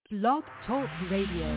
Blog Talk Radio.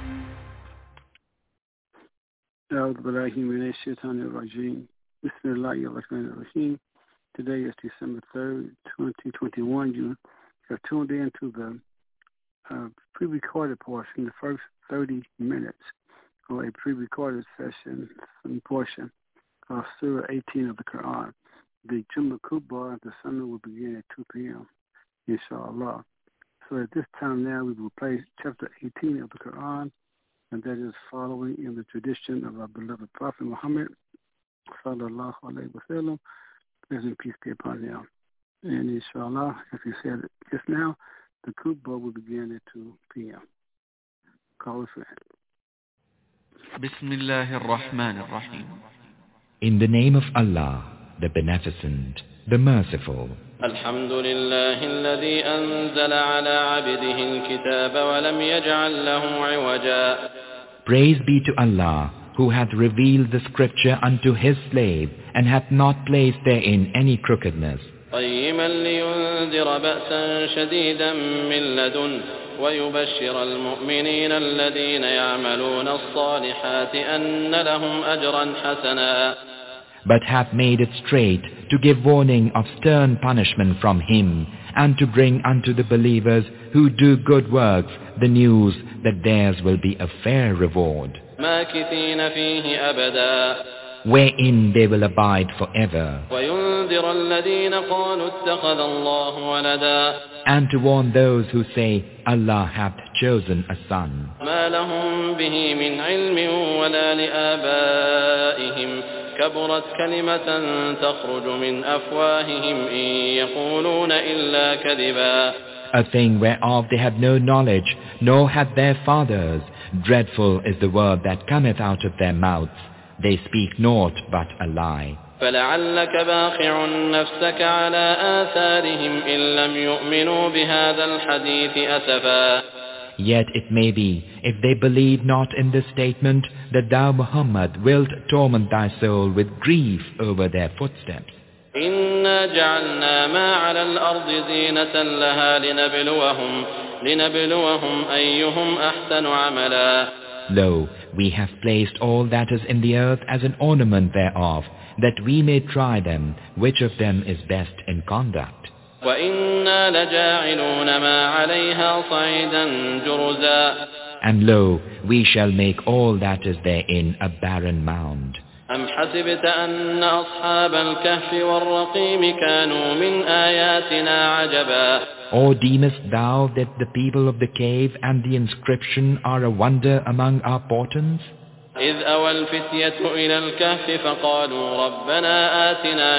أعوذ بالله من الشيطان الرجيم. بسم الله الرحمن الرحيم. Today is December 3rd, 2021. You have tuned in to the pre-recorded portion, the first 30 minutes, or a pre-recorded session, some portion of Surah 18 of the Quran. The Jumma Kubba, the sunnah, will begin at 2 p.m., inshallah. So at this time now, we will play chapter 18 of the Quran, and that is following in the tradition of our beloved Prophet Muhammad, sallallahu alayhi wa sallam, peace and peace be upon him. And inshallah, as we said just now, the Kubba will begin at 2 p.m. Call us in. Bismillahir Rahmanir Rahim. In the name of Allah, the Beneficent, the Merciful. الحمد لله الذي أنزل على عبده الكتاب ولم يجعل له عوجا. Praise be to Allah, who hath revealed the scripture unto his slave, and hath not placed therein any crookedness. قيما لينذر بأسا شديدا من لدنه ويبشر المؤمنين الذين يعملون الصالحات أن لهم أجرا حسنا. But hath made it straight to give warning of stern punishment from him, and to bring unto the believers who do good works the news that theirs will be a fair reward, ماكثين فيه أبدا. wherein they will abide forever, وينذر الذين قالوا اتخذ الله ولدا. and to warn those who say, Allah hath chosen a son. ما لهم به من علم ولا لآبائهم كبرت كلمة تخرج من أفواههم إن يقولون إلا كذبا. A thing whereof they had no knowledge, nor had their fathers. Dreadful is the word that cometh out of their mouths. They speak naught but a lie. فلعلك باخع نفسك على آثارهم إن لم يؤمنوا بهذا الحديث أسفا. Yet it may be, if they believe not in this statement, that thou, Muhammad, wilt torment thy soul with grief over their footsteps. إنا جعلنا ما على الأرض زينة لها لنبلوهم أيهم أحسن عملا. Lo, we have placed all that is in the earth as an ornament thereof, that we may try them, which of them is best in conduct. وَإِنَّا لَجَاعِلُونَ مَا عَلَيْهَا صَعِيدًا جُرُزًا. And lo, we shall make all that is therein a barren mound. أَمْ حَسِبْتَ أَنَّ أَصْحَابَ الْكَهْفِ وَالرَّقِيمِ كَانُوا مِنْ آيَاتِنَا عَجَبًا. Or deemest thou that the people of the cave and the inscription are a wonder among our portents? إذ أوى الفتية إلى الكهف فقالوا ربنا آتنا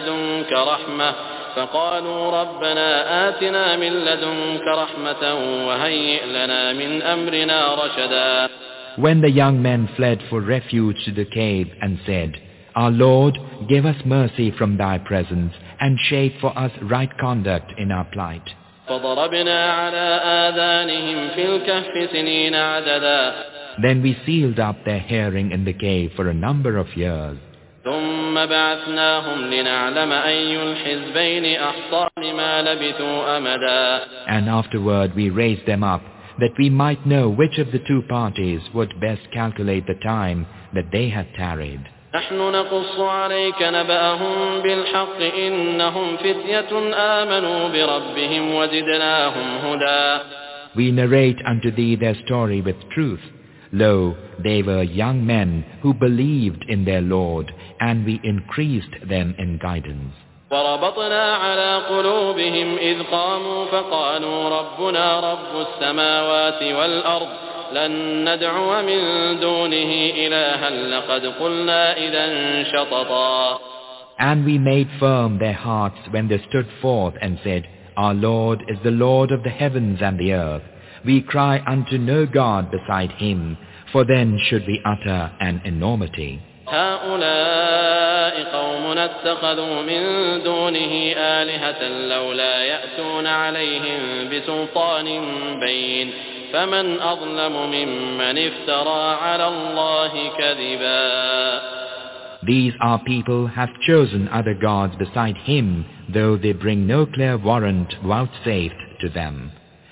من لدنك رحمة وهيئ لنا من أمرنا رشدا. When the young men fled for refuge to the cave and said, Our Lord, give us mercy from thy presence and shape for us right conduct in our plight. فضربنا على آذانهم في الكهف سنين عددا. Then we sealed up their hearing in the cave for a number of years. ثم بعثناهم لنعلم أي الحزبين أحصى لما لبثوا أمدا. And afterward we raised them up, that we might know which of the two parties would best calculate the time that they had tarried. نحن نقص عليك نبأهم بالحق إنهم فتية آمنوا بربهم وزدناهم هدى. We narrate unto thee their story with truth. Lo, they were young men who believed in their Lord, and we increased them in guidance. وربطنا على قلوبهم إذ قاموا فقالوا ربنا رب السماوات والأرض لن ندعو من دونه إلها لقد قلنا إذا شططا. And we made firm their hearts when they stood forth and said, Our Lord is the Lord of the heavens and the earth. We cry unto no God beside him, for then should we utter an enormity. هؤلاء قوم اتخذوا من دونه آلهة لولا يأتون عليهم بسلطان بين فمن أظلم ممن افترى على الله كذبا. These our people have chosen other gods beside him, though they bring no clear warrant vouchsafed to them.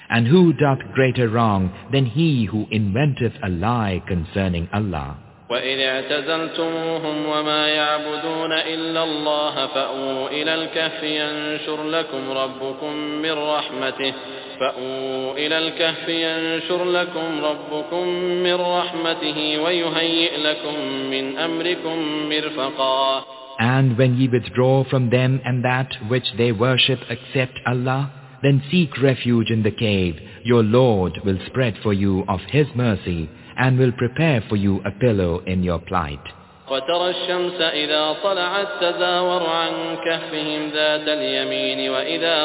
And who doth greater wrong than he who inventeth a lie concerning Allah? وإذ اعتزلتموهم وما يعبدون إلا الله فأووا إلى الكهف ينشر لكم ربكم من رحمته ويهيئ لكم من أمركم مرفقا. And when ye withdraw from them and that which they worship except Allah, then seek refuge in the cave. Your Lord will spread for you of His mercy and will prepare for you a pillow in your plight. وترى الشمس إذا طلعت تزاور عن كهفهم ذات اليمين وإذا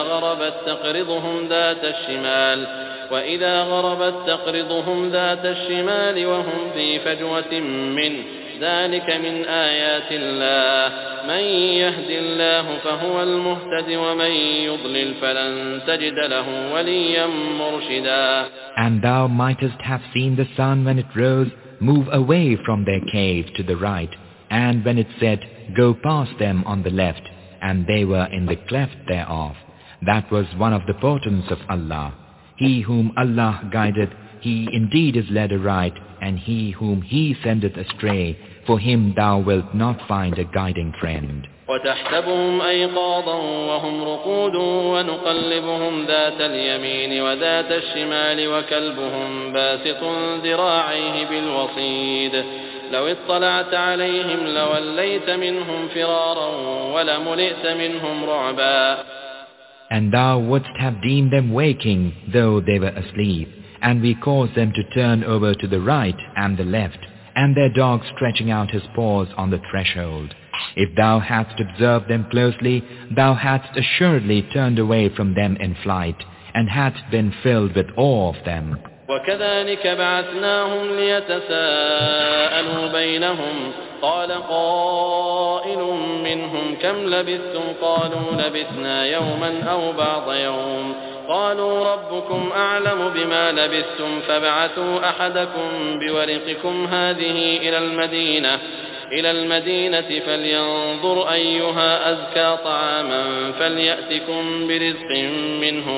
غربت تقرضهم ذات الشمال وهم في فجوة منه ذلك من آيات الله من يهد الله فهو المهتد ومن يضلل فلن تجد له وليا مرشدا. And thou mightest have seen the sun when it rose move away from their cave to the right, and when it set, go past them on the left, and they were in the cleft thereof. That was one of the portents of Allah. He whom Allah guideth, he indeed is led aright, and he whom he sendeth astray, for him thou wilt not find a guiding friend. وتحسبهم أيقاظا وهم رقود ونقلبهم ذات اليمين وذات الشمال وكلبهم باسط ذراعيه بالوصيد لو اطلعت عليهم لوليت منهم فرارا ولملئت منهم رعبا. And thou wouldst have deemed them waking, though they were asleep, and we caused them to turn over to the right and the left, and their dog stretching out his paws on the threshold. If thou hadst observed them closely, thou hadst assuredly turned away from them in flight, and hadst been filled with awe of them. وكذلك بعثناهم ليتساءلوا بينهم قال قائل منهم كم لبثتم قالوا لبثنا يوما أو بعض يوم قالوا ربكم أعلم بما لبثتم فابعثوا أحدكم بورقكم هذه إلى المدينة فلينظر أيها أزكى طعاما فليأتكم برزق منه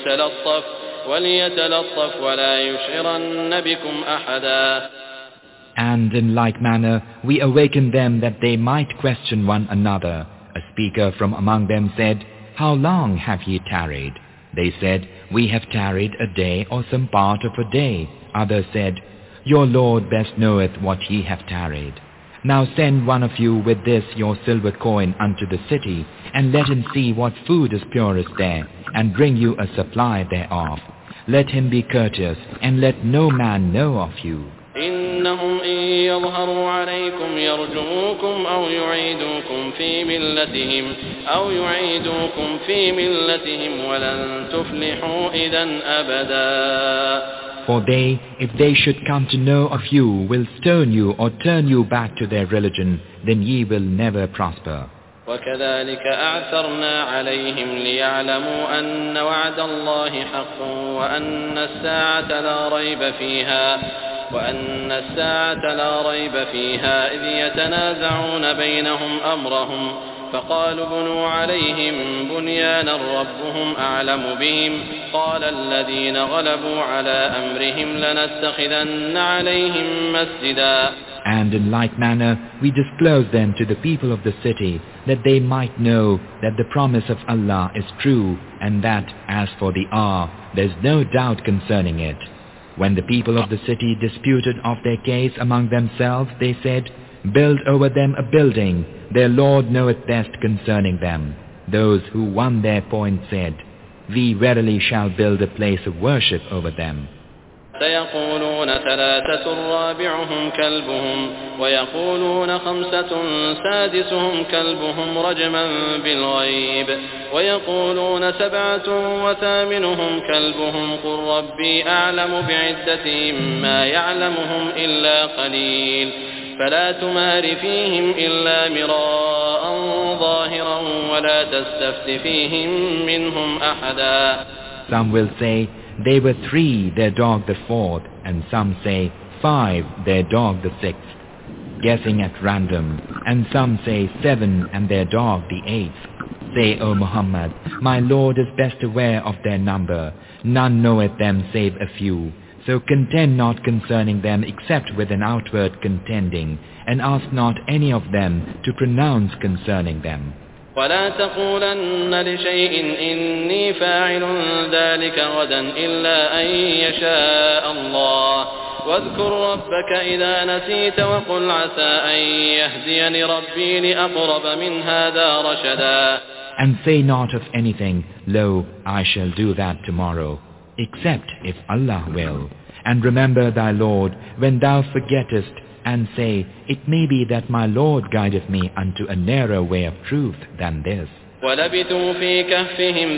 وليتلطف ولا يشعرن بكم أحدا. And in like manner we awakened them that they might question one another. A speaker from among them said, How long have ye tarried? They said, We have tarried a day or some part of a day. Others said, Your Lord best knoweth what ye have tarried. Now send one of you with this your silver coin unto the city, and let him see what food is purest there, and bring you a supply thereof. Let him be courteous, and let no man know of you. إنهم إن يظهروا عليكم يرجموكم أو يعيدوكم في ملتهم ولن تفلحوا إذا أبدا. For they, if they should come to know of you, will stone you or turn you back to their religion, then ye will never prosper. وكذلك أعثرنا عليهم ليعلموا أن وعد الله حق وأن الساعة لا ريب فيها إذ يتنازعون بينهم أمرهم فقالوا بنوا عليهم بنيانا ربهم أعلم بهم قال الذين غلبوا على أمرهم لنتخذن عليهم مسجدا. And in like manner we disclose them to the people of the city, that they might know that the promise of Allah is true, and that, as for the hour, there is no doubt concerning it. When the people of the city disputed of their case among themselves, they said, Build over them a building, their Lord knoweth best concerning them. Those who won their point said, We verily shall build a place of worship over them. سيقولون ثلاثة رابعهم كلبهم ويقولون خمسة سادسهم كلبهم رجما بالغيب ويقولون سبعة وثامنهم كلبهم قل ربي أعلم بعدتهم ما يعلمهم إلا قليل فلا تمار فيهم إلا مراء ظاهرا ولا تستفت فيهم منهم أحدا. Some will say, They were 3, their dog the 4th, and some say 5, their dog the 6th, guessing at random, and some say 7, and their dog the 8th. Say, O Muhammad, my Lord is best aware of their number. None knoweth them save a few. So contend not concerning them except with an outward contending, and ask not any of them to pronounce concerning them. ولا تقولن لشيء إني فاعل ذلك غدا إلا أن يشاء الله واذكر ربك إذا نسيت وقل عسى أن يهديني ربي لأقرب من هذا رشدا. And say not of anything, lo, I shall do that tomorrow, except if Allah will. And remember thy Lord when thou forgettest, and say, it may be that my Lord guideth me unto a nearer way of truth than this. وَلَبِثُوا فِي كَهْفِهِمْ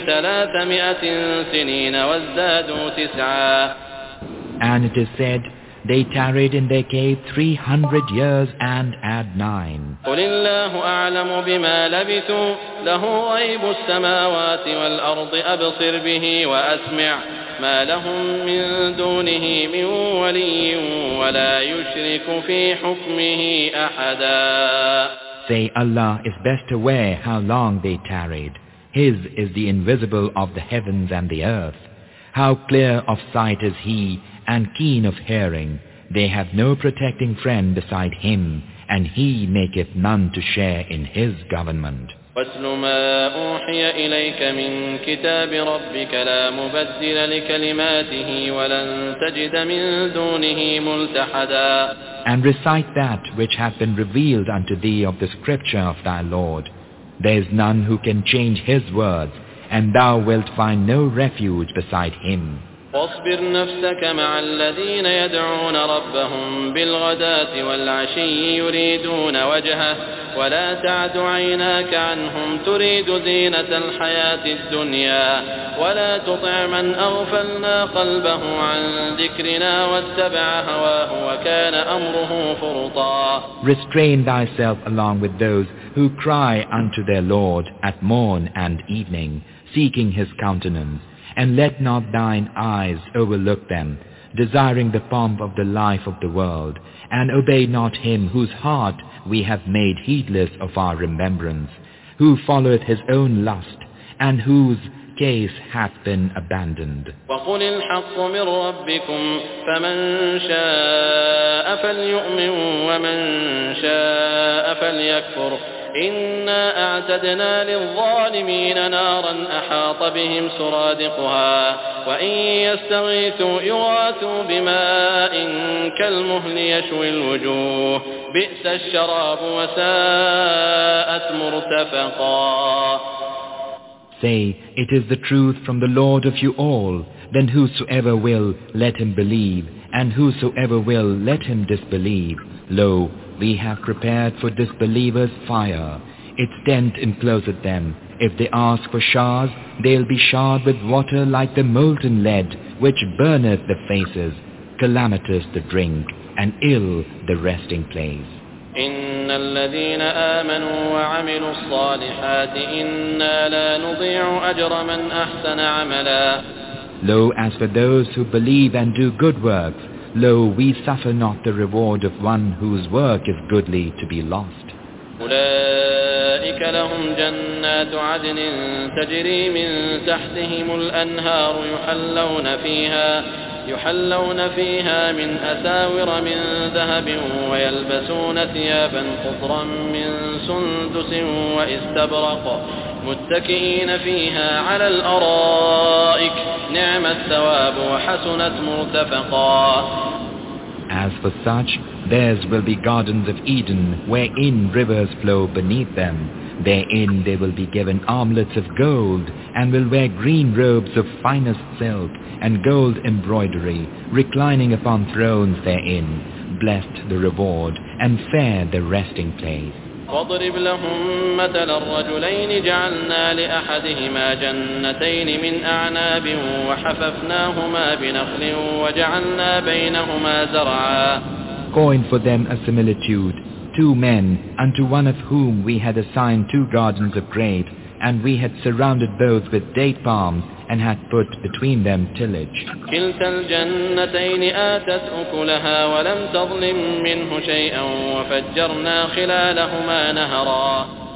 300 سِنِينَ وَازْدَادُوا 9. And it is said, they tarried in their cave 300 years and add 9. قُلِ اللَّهُ أَعْلَمُ بِمَا لَبِثُوا لَهُ غَيْبُ السَّمَاوَاتِ وَالْأَرْضِ أَبْصِرْ بِهِ وَأَسْمِعْ ما لهم من دونه من ولي ولا يشرك في حكمه أحدا. Say, Allah is best aware how long they tarried. His is the invisible of the heavens and the earth. How clear of sight is He and keen of hearing. They have no protecting friend beside Him, and He maketh none to share in His government. وَاتْلُ مَا أُوحِيَ إِلَيْكَ مِنْ كِتَابِ رَبِّكَ لَا مُبَدِّلَ لِكَلِمَاتِهِ وَلَنْ تَجِدَ مِنْ دُونِهِ مُلْتَحَدًا. And recite that which hath been revealed unto thee of the scripture of thy Lord. There is none who can change His words, and thou wilt find no refuge beside Him. واصبر نفسك مع الذين يدعون ربهم بالغداة والعشي يريدون وجهه ولا تعد عيناك عنهم تريد زينة الحياة الدنيا ولا تطع من أغفلنا قلبه عن ذكرنا واتبع هواه وكان أمره فرطا. Restrain thyself along with those who cry unto their Lord at morn and evening, seeking His countenance. And let not thine eyes overlook them, desiring the pomp of the life of the world, and obey not him whose heart we have made heedless of our remembrance, who followeth his own lust, and whose case hath been abandoned. وَقُلِ الْحَقُّ مِنْ رَبِّكُمْ فَمَنْ شَاءَ فَلْيُؤْمِنْ وَمَنْ شَاءَ فَلْيَكْفُرْ إِنَّا أَعْتَدْنَا لِلظَّالِمِينَ نَارًا أَحَاطَ بِهِمْ سُرَادِقُهَا وَإِنْ يَسْتَغِيثُوا يُغَاثُوا بِمَاءٍ كَالْمُهْلِ يَشْوِي الْوُجُوهَ بِئْسَ الشَّرَابُ وَسَاءَتْ مُرْتَفَقًا. Say, it is the truth from the Lord of you all. Then whosoever will, let him believe, and whosoever will, let him disbelieve. Lo, we have prepared for disbelievers fire. Its tent encloseth them. If they ask for showers, they'll be showered with water like the molten lead, which burneth the faces. Calamitous the drink, and ill the resting place. إن الذين آمنوا وعملوا الصالحات إنا لا نضيع أجر من أحسن عملا. Lo, as for those who believe and do good works, lo, we suffer not the reward of one whose work is goodly to be lost. أولئك لهم جنات عدن تجري من تحتهم الأنهار يحلون فيها من أساور من ذهب ويلبسون ثيابا خضرا من سندس واستبرق متكئين فيها على الأرائك نعم الثواب وحسنت مرتفقا. As for such, theirs will be gardens of Eden, wherein rivers flow beneath them. Therein they will be given armlets of gold, and will wear green robes of finest silk, and gold embroidery, reclining upon thrones therein. Blessed the reward, and fair the resting place. واضرب لهم مثل الرجلين جعلنا لأحدهما جنتين من أعناب وحففناهما بنخل وجعلنا بينهما زرعا. Coin for them a similitude, 2 men, unto one of whom we had assigned 2 gardens of grapes, and we had surrounded both with date palms, and had put between them tillage. كلتا الجنتين آتت أكلها ولم تظلم منه شيئا وفجرنا خلالهما نهرا.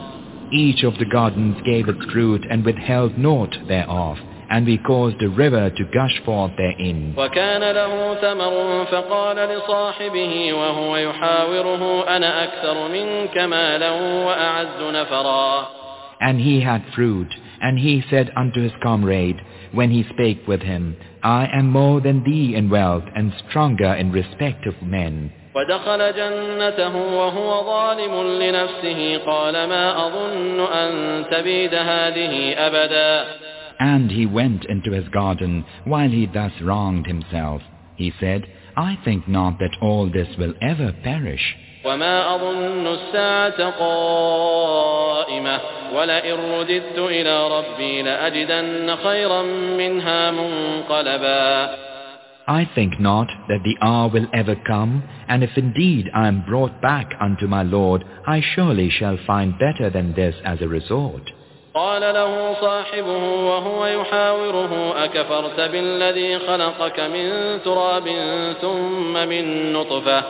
each of the gardens gave its fruit and withheld naught thereof, and we caused a river to gush forth therein. وكان له ثمر فقال لصاحبه وهو يحاوره أنا أكثر منك مالا وأعز نفرا. And he had fruit, and he said unto his comrade, when he spake with him, I am more than thee in wealth and stronger in respect of men. ودخل جنته وهو ظالم لنفسه قال ما أظن أن تبيد هذه أبدا. And he went into his garden while he thus wronged himself. He said, I think not that all this will ever perish. وما أظن الساعة قائمة ولئن رددت إلى ربي لأجدن خيرا منها منقلبا. I think not that the hour will ever come, and if indeed I am brought back unto my Lord, I surely shall find better than this as a resort. قال له صاحبه وهو يحاوره أكفرت بالذي خلقك من تراب ثم من نطفة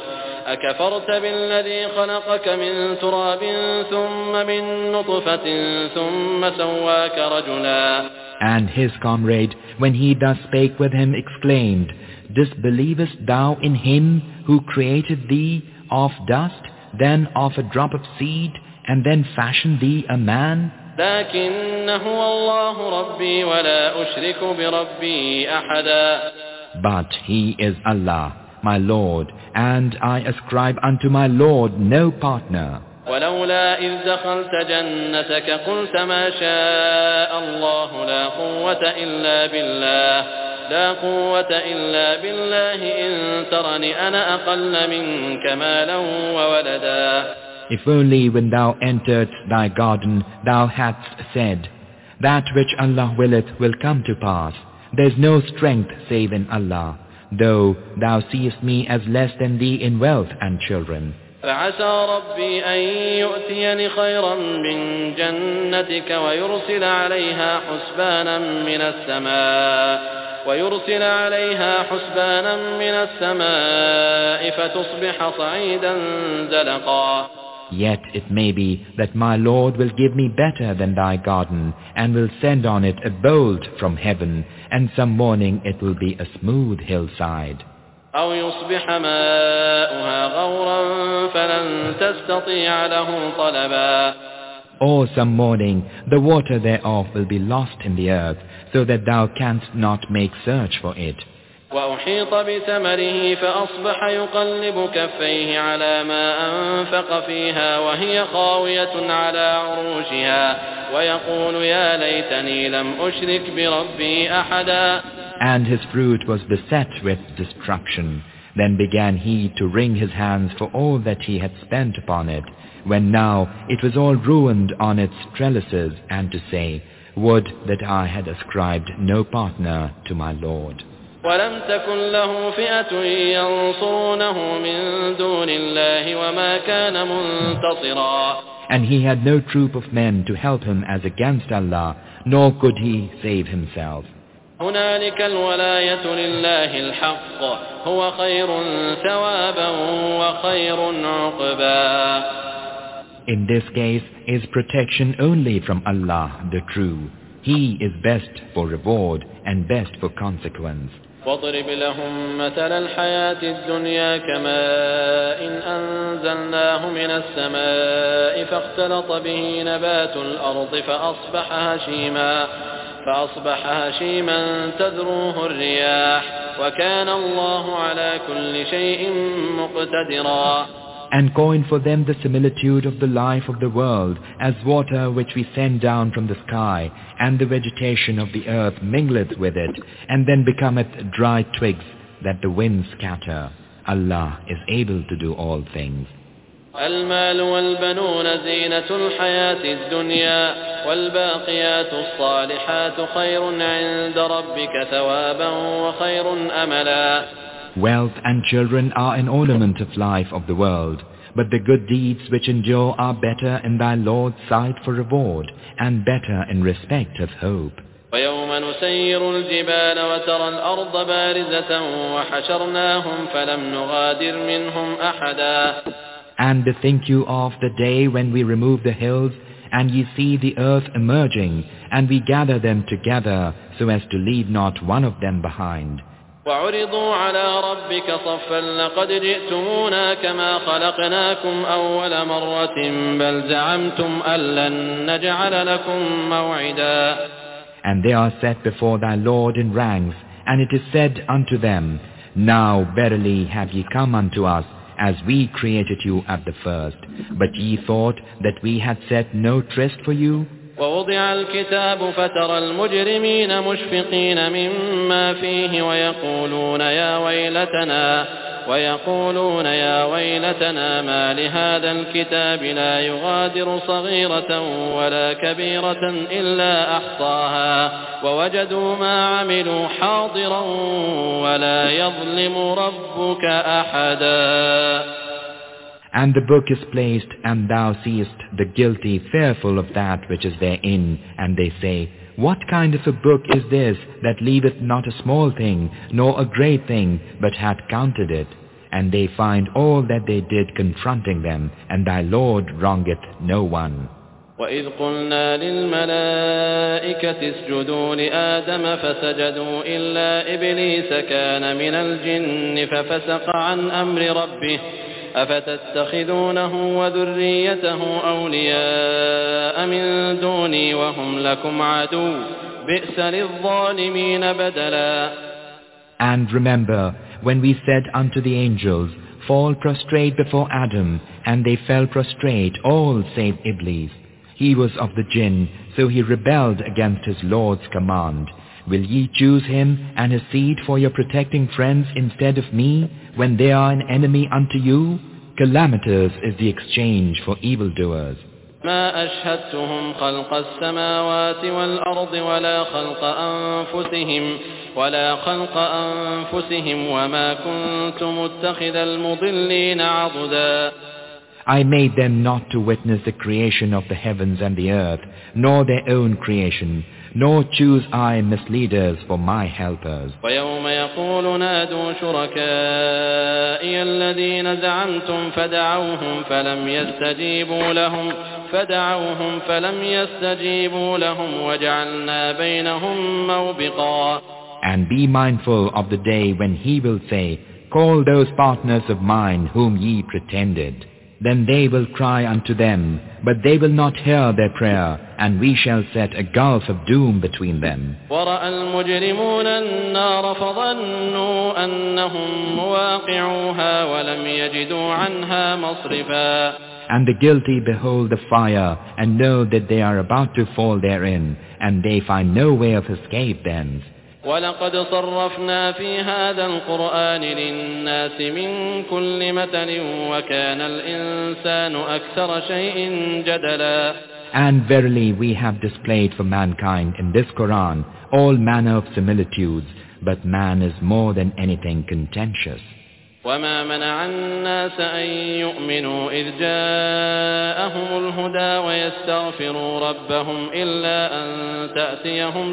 ثم سواك رجلا. And his comrade, when he thus spake with him, exclaimed, Disbelievest thou in him who created thee of dust, then of a drop of seed, and then fashioned thee a man? لكن هو الله ربي ولا أشرك بربي أحدا. But he is Allah, my Lord, and I ascribe unto my Lord no partner. ولولا إذ دخلت جنتك قلت ما شاء الله لا قوة إلا بالله إن ترني أنا أقل منك مالا وولدا. If only when thou enteredst thy garden thou hadst said, That which Allah willeth will come to pass. There is no strength save in Allah, though thou seest me as less than thee in wealth and children. فعسى ربي أن يؤتيني خيرا من جنتك ويرسل عليها حسبانا من السماء فتصبح صعيدا زلقا. Yet it may be that my Lord will give me better than thy garden, and will send on it a bolt from heaven, and some morning it will be a smooth hillside. أو يصبح ماؤها غورا فلن تستطيع له طلبا. Or some morning the water thereof will be lost in the earth, so that thou canst not make search for it. وأحيط بثمره فأصبح يقلب كفيه على ما أنفق فيها وهي خاوية على عروشها ويقول يا ليتني لم أشرك بربي أحدا. And his fruit was beset with destruction. Then began he to wring his hands for all that he had spent upon it, when now it was all ruined on its trellises, and to say, Would that I had ascribed no partner to my Lord. ولم تكن له فئة ينصرونه من دون الله وما كان منتصرا. And he had no troop of men to help him as against Allah, nor could he save himself. هنالك الولاية لله الحق هو خير ثوابا وخير عقبا. In this case is protection only from Allah, the true. He is best for reward and best for consequence. واضرب لهم مثل الحياة الدنيا كماء إن أنزلناه من السماء فاختلط به نبات الأرض فأصبح هشيما تذروه الرياح وكان الله على كل شيء مقتدرا. And coin for them the similitude of the life of the world as water which we send down from the sky, and the vegetation of the earth mingleth with it, and then becometh dry twigs that the winds scatter. Allah is able to do all things. المال والبنون زينة الحياة الدنيا والباقيات الصالحات خير عند ربك ثوابا وخير أملا. Wealth and children are an ornament of life of the world, but the good deeds which endure are better in thy Lord's sight for reward, and better in respect of hope. ويوم نسير الجبال وترى الأرض بارزة وحشرناهم فلم نغادر منهم أحدا. And bethink you of the day when we remove the hills, and ye see the earth emerging, and we gather them together so as to leave not one of them behind. وعرضوا على ربك صفا لقد جئتمونا كما خلقناكم أول مرة بل زعمتم أن لن نجعل لكم موعدا. And they are set before thy Lord in ranks, and it is said unto them, Now verily have ye come unto us, as we created you at the first. But ye thought that we had set no tryst for you? ووضع الكتاب فترى المجرمين مشفقين مما فيه ويقولون يا ويلتنا ما لهذا الكتاب لا يغادر صغيرة ولا كبيرة إلا أحصاها ووجدوا ما عملوا حاضرا ولا يظلم ربك أحدا. And the book is placed, and thou seest the guilty fearful of that which is therein, and they say, What kind of a book is this that leaveth not a small thing, nor a great thing, but hath counted it? And they find all that they did confronting them, and thy Lord wrongeth no one. وَإِذْ قُلْنَا لِلْمَلَائِكَةِ اسْجُدُوا لِآدَمَ فَسَجَدُوا إِلَّا إِبْلِيسَ كَانَ مِنَ الْجِنِّ فَفَسَقَ عَنْ أَمْرِ رَبِّهِ أفتتخذونه وذريته أولياء من دوني وهم لكم عدو بئس للظالمين بدلا. And remember, when we said unto the angels, Fall prostrate before Adam, and they fell prostrate, all save Iblis. He was of the jinn, so he rebelled against his Lord's command. Will ye choose him and his seed for your protecting friends instead of me, when they are an enemy unto you? Calamitous is the exchange for evildoers. ما أشهدتهم خلق السماوات والأرض ولا خلق أنفسهم وما كنت متخذ المضلين عضدا. I made them not to witness the creation of the heavens and the earth, nor their own creation, nor choose I misleaders for my helpers. ويوم يقول نادوا شركائي الذين زعمتم فدعوهم فلم يستجيبوا لهم وجعلنا بينهم موبقا. And be mindful of the day when he will say, Call those partners of mine whom ye pretended. Then they will cry unto them, but they will not hear their prayer, and we shall set a gulf of doom between them. وَرَأَى الْمُجْرِمُونَ النَّارَ فَظَنُّوا أَنَّهُمْ مُوَاقِعُوهَا وَلَمْ يَجِدُوا عَنْهَا مَصْرِفًا. And the guilty behold the fire, and know that they are about to fall therein, and they find no way of escape thence. وَلَقَدْ صَرَّفْنَا فِي هَذَا الْقُرْآنِ لِلنَّاسِ مِنْ كُلِّ مَثَلٍ وَكَانَ الْإِنسَانُ أَكْثَرَ شَيْءٍ جَدَلًا. And verily we have displayed for mankind in this Quran all manner of similitudes, but man is more than anything contentious. وَمَا مَنَعَ النَّاسَ أَن يُؤْمِنُوا إِذْ جَاءَهُمُ الْهُدَى وَيَسْتَغْفِرُوا رَبَّهُمْ إِلَّا أَن تَأْتِيَهُمْ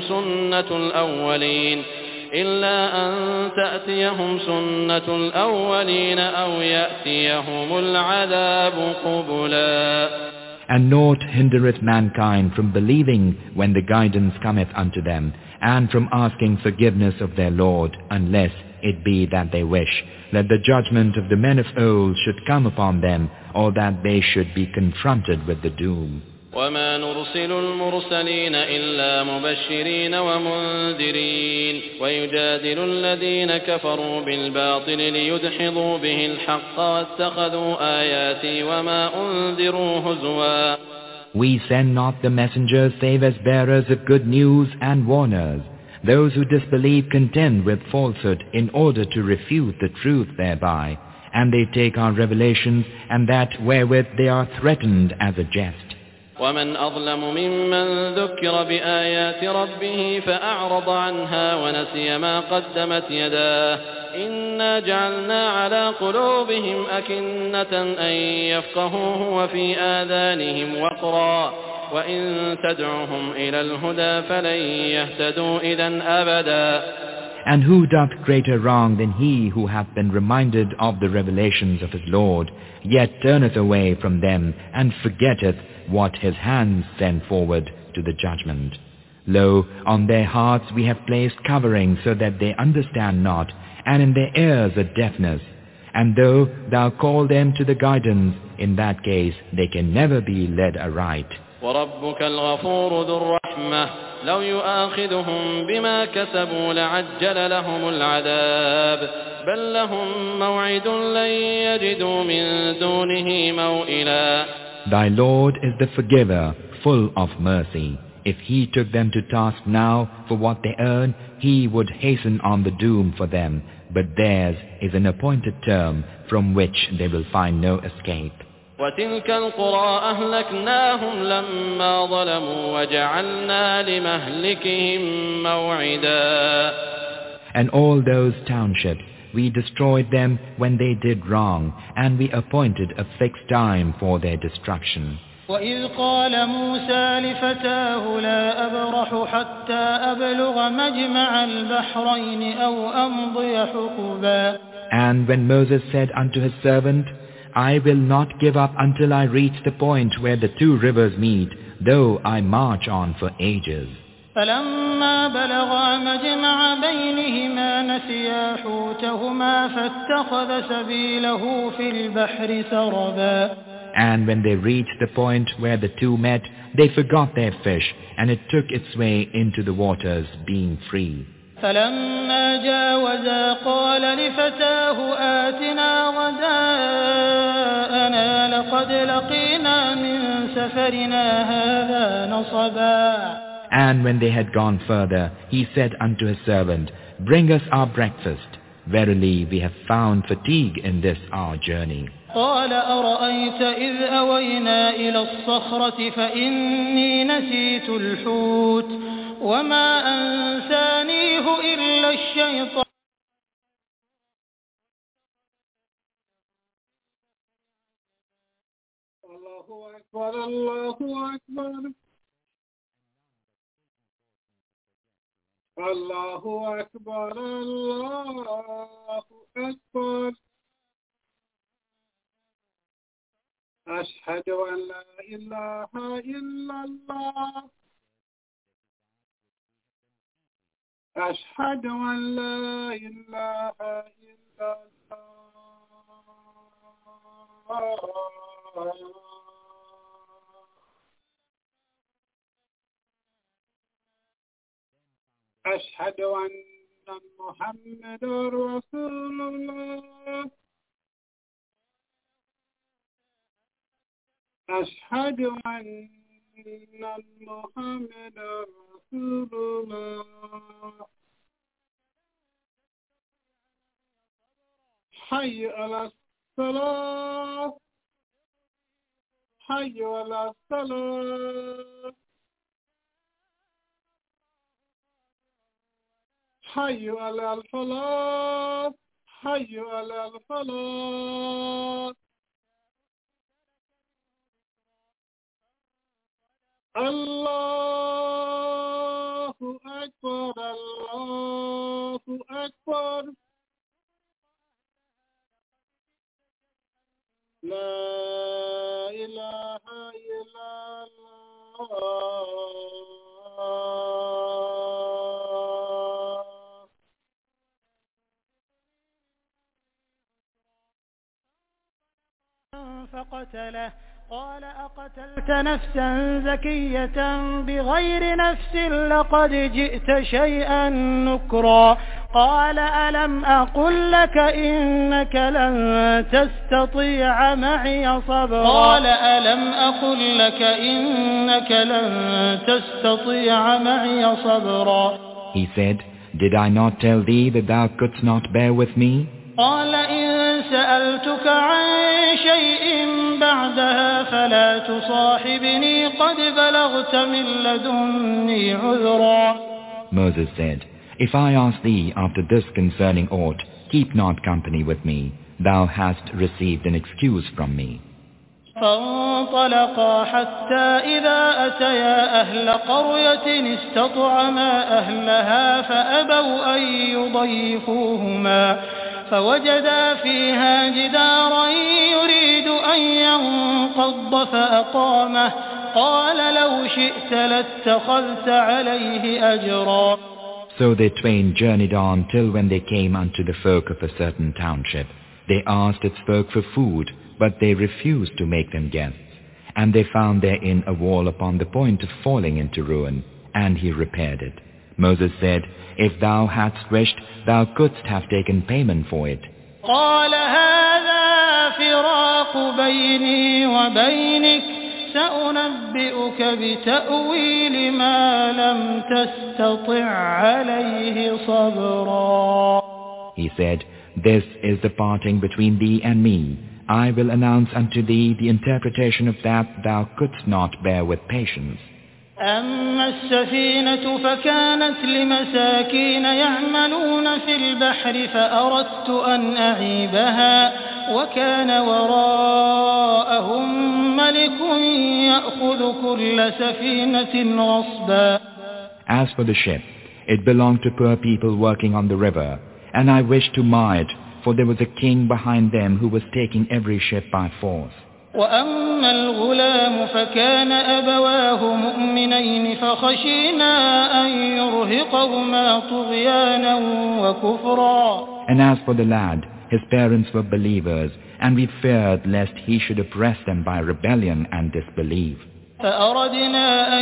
سُنَّةُ الْأَوَّلِينَ أَوْ يَأْتِيَهُمُ الْعَذَابُ قُبُلًا. And naught hindereth mankind from believing when the guidance cometh unto them, and from asking forgiveness of their Lord, unless it be that they wish that the judgment of the men of old should come upon them, or that they should be confronted with the doom. وَمَا نُرْسِلُ الْمُرْسَلِينَ إِلَّا مُبَشِّرِينَ وَمُنذِرِينَ وَيُجَادِلُ الَّذِينَ كَفَرُوا بِالْبَاطِلِ لِيُدْحِضُوا بِهِ الْحَقَّ وَاتَّخَذُوا آيَاتِي وَمَا أُنذِرُوا هُزُوًا. We send not the messengers save as bearers of good news and warners. Those who disbelieve contend with falsehood in order to refute the truth thereby, and they take our revelations and that wherewith they are threatened as a jest. وَمَنْ أَظْلَمُ مِمَّنْ ذُكِّرَ بِآيَاتِ رَبِّهِ فَأَعْرَضَ عَنْهَا وَنَسِيَ مَا قَدَّمَتْ يَدَاهُ إِنَّا جَعَلْنَا عَلَى قُلُوبِهِمْ أَكِنَّةً أَنْ يَفْقَهُوهُ وَفِي آذَانِهِمْ وَقْرًا وَإِنْ تَدْعُهُمْ إِلَى الْهُدَى فَلَنْ يَهْتَدُوا إِذًا أَبَدًا. And who doth greater wrong than he who hath been reminded of the revelations of his Lord, yet turneth away from them, and forgetteth what his hands send forward to the judgment? Lo, on their hearts we have placed covering so that they understand not, and in their ears a deafness. And though thou call them to the guidance, in that case they can never be led aright. وَرَبُّكَ الْغَفُورُ ذُو الرَّحْمَةِ لو يؤاخذهم بما كسبوا لعجل لهم العذاب بل لهم موعد لن يجدوا من دونه موئلا. Thy Lord is the forgiver, full of mercy. If he took them to task now for what they earn, he would hasten on the doom for them, but theirs is an appointed term from which they will find no escape. وتلك القرى أهلكناهم لما ظلموا وجعلنا لمهلكهم موعدا. And all those townships, we destroyed them when they did wrong, and we appointed a fixed time for their destruction. وإذ قال موسى لفتاه لا أبرح حتى أبلغ مجمع البحرين أو أمضي حقبا. And when Moses said unto his servant, I will not give up until I reach the point where the two rivers meet, though I march on for ages. فلما بلغا مجمع بينهما نسيا حوتهما فاتخذ سبيله في البحر سربا. And when they reached the point where the two met, they forgot their fish, and it took its way into the waters, being free. فلما جاوزا قال لفتاه آتنا غداءنا لقد لقينا من سفرنا هذا نصبا. And when they had gone further, he said unto his servant, Bring us our breakfast. Verily we have found fatigue in this our journey. قال أرأيت إذ أوينا إلى الصخرة فإني نسيت الحوت وما أنسانيه إلا الشيطان. الله أكبر الله أكبر الله أكبر الله أكبر. أشهد أن لا إله إلا الله أشهد أن لا إله إلا الله أشهد أن محمدا رسول الله أشهد أن محمدا رسول الله. حي على الصلاة حي على الصلاة حي على الفلاح حي على الفلاح. الله أكبر الله أكبر. لا إله إلا الله. فقتله قال أقتلت نفسا زكية بغير نفس لقد جئت شيئا نكرا. قال ألم أقل لك إنك لن تستطيع معي صبرا. قال ألم أقل لك إنك لن تستطيع معي صبرا. He said, Did I not tell thee that thou couldst not bear with me? قال إن سألتك عن شيء بعدها فلا تصاحبني قد بلغت من لدني عذرا. Moses said, If I ask thee after this concerning aught, keep not company with me. Thou hast received an excuse from me. فانطلقا حتى إذا أتيا أهل قرية استطعما أهلها فأبوا أن يضيفوهما فوجدا فيها جدارا يريد أن ينقض فأقامه قال لو شئت لاتخذت عليه أجرا. So they twain journeyed on till when they came unto the folk of a certain township. They asked its folk for food, but they refused to make them guests. And they found therein a wall upon the point of falling into ruin, and he repaired it. Moses said, If thou hadst wished, thou couldst have taken payment for it. قال هذا فراق بيني وبينك سأنبئك بتأويل ما لم تستطع عليه صبرا. He said, This is the parting between thee and me. I will announce unto thee the interpretation of that thou couldst not bear with patience. أما السفينة فكانت لمساكين يعملون في البحر فأردت أن أعيبها وكان وراءهم ملك يأخذ كل سفينة غصبا. As for the ship, it belonged to poor people working on the river, and I wished to mar it, for there was a king behind them who was taking every ship by force. وأما الغلام فكان أبواه مؤمنين فخشينا أن يرهقهما طغيانا وكفرا. And as for the lad, his parents were believers, and we feared lest he should oppress them by rebellion and disbelief. فأردنا أن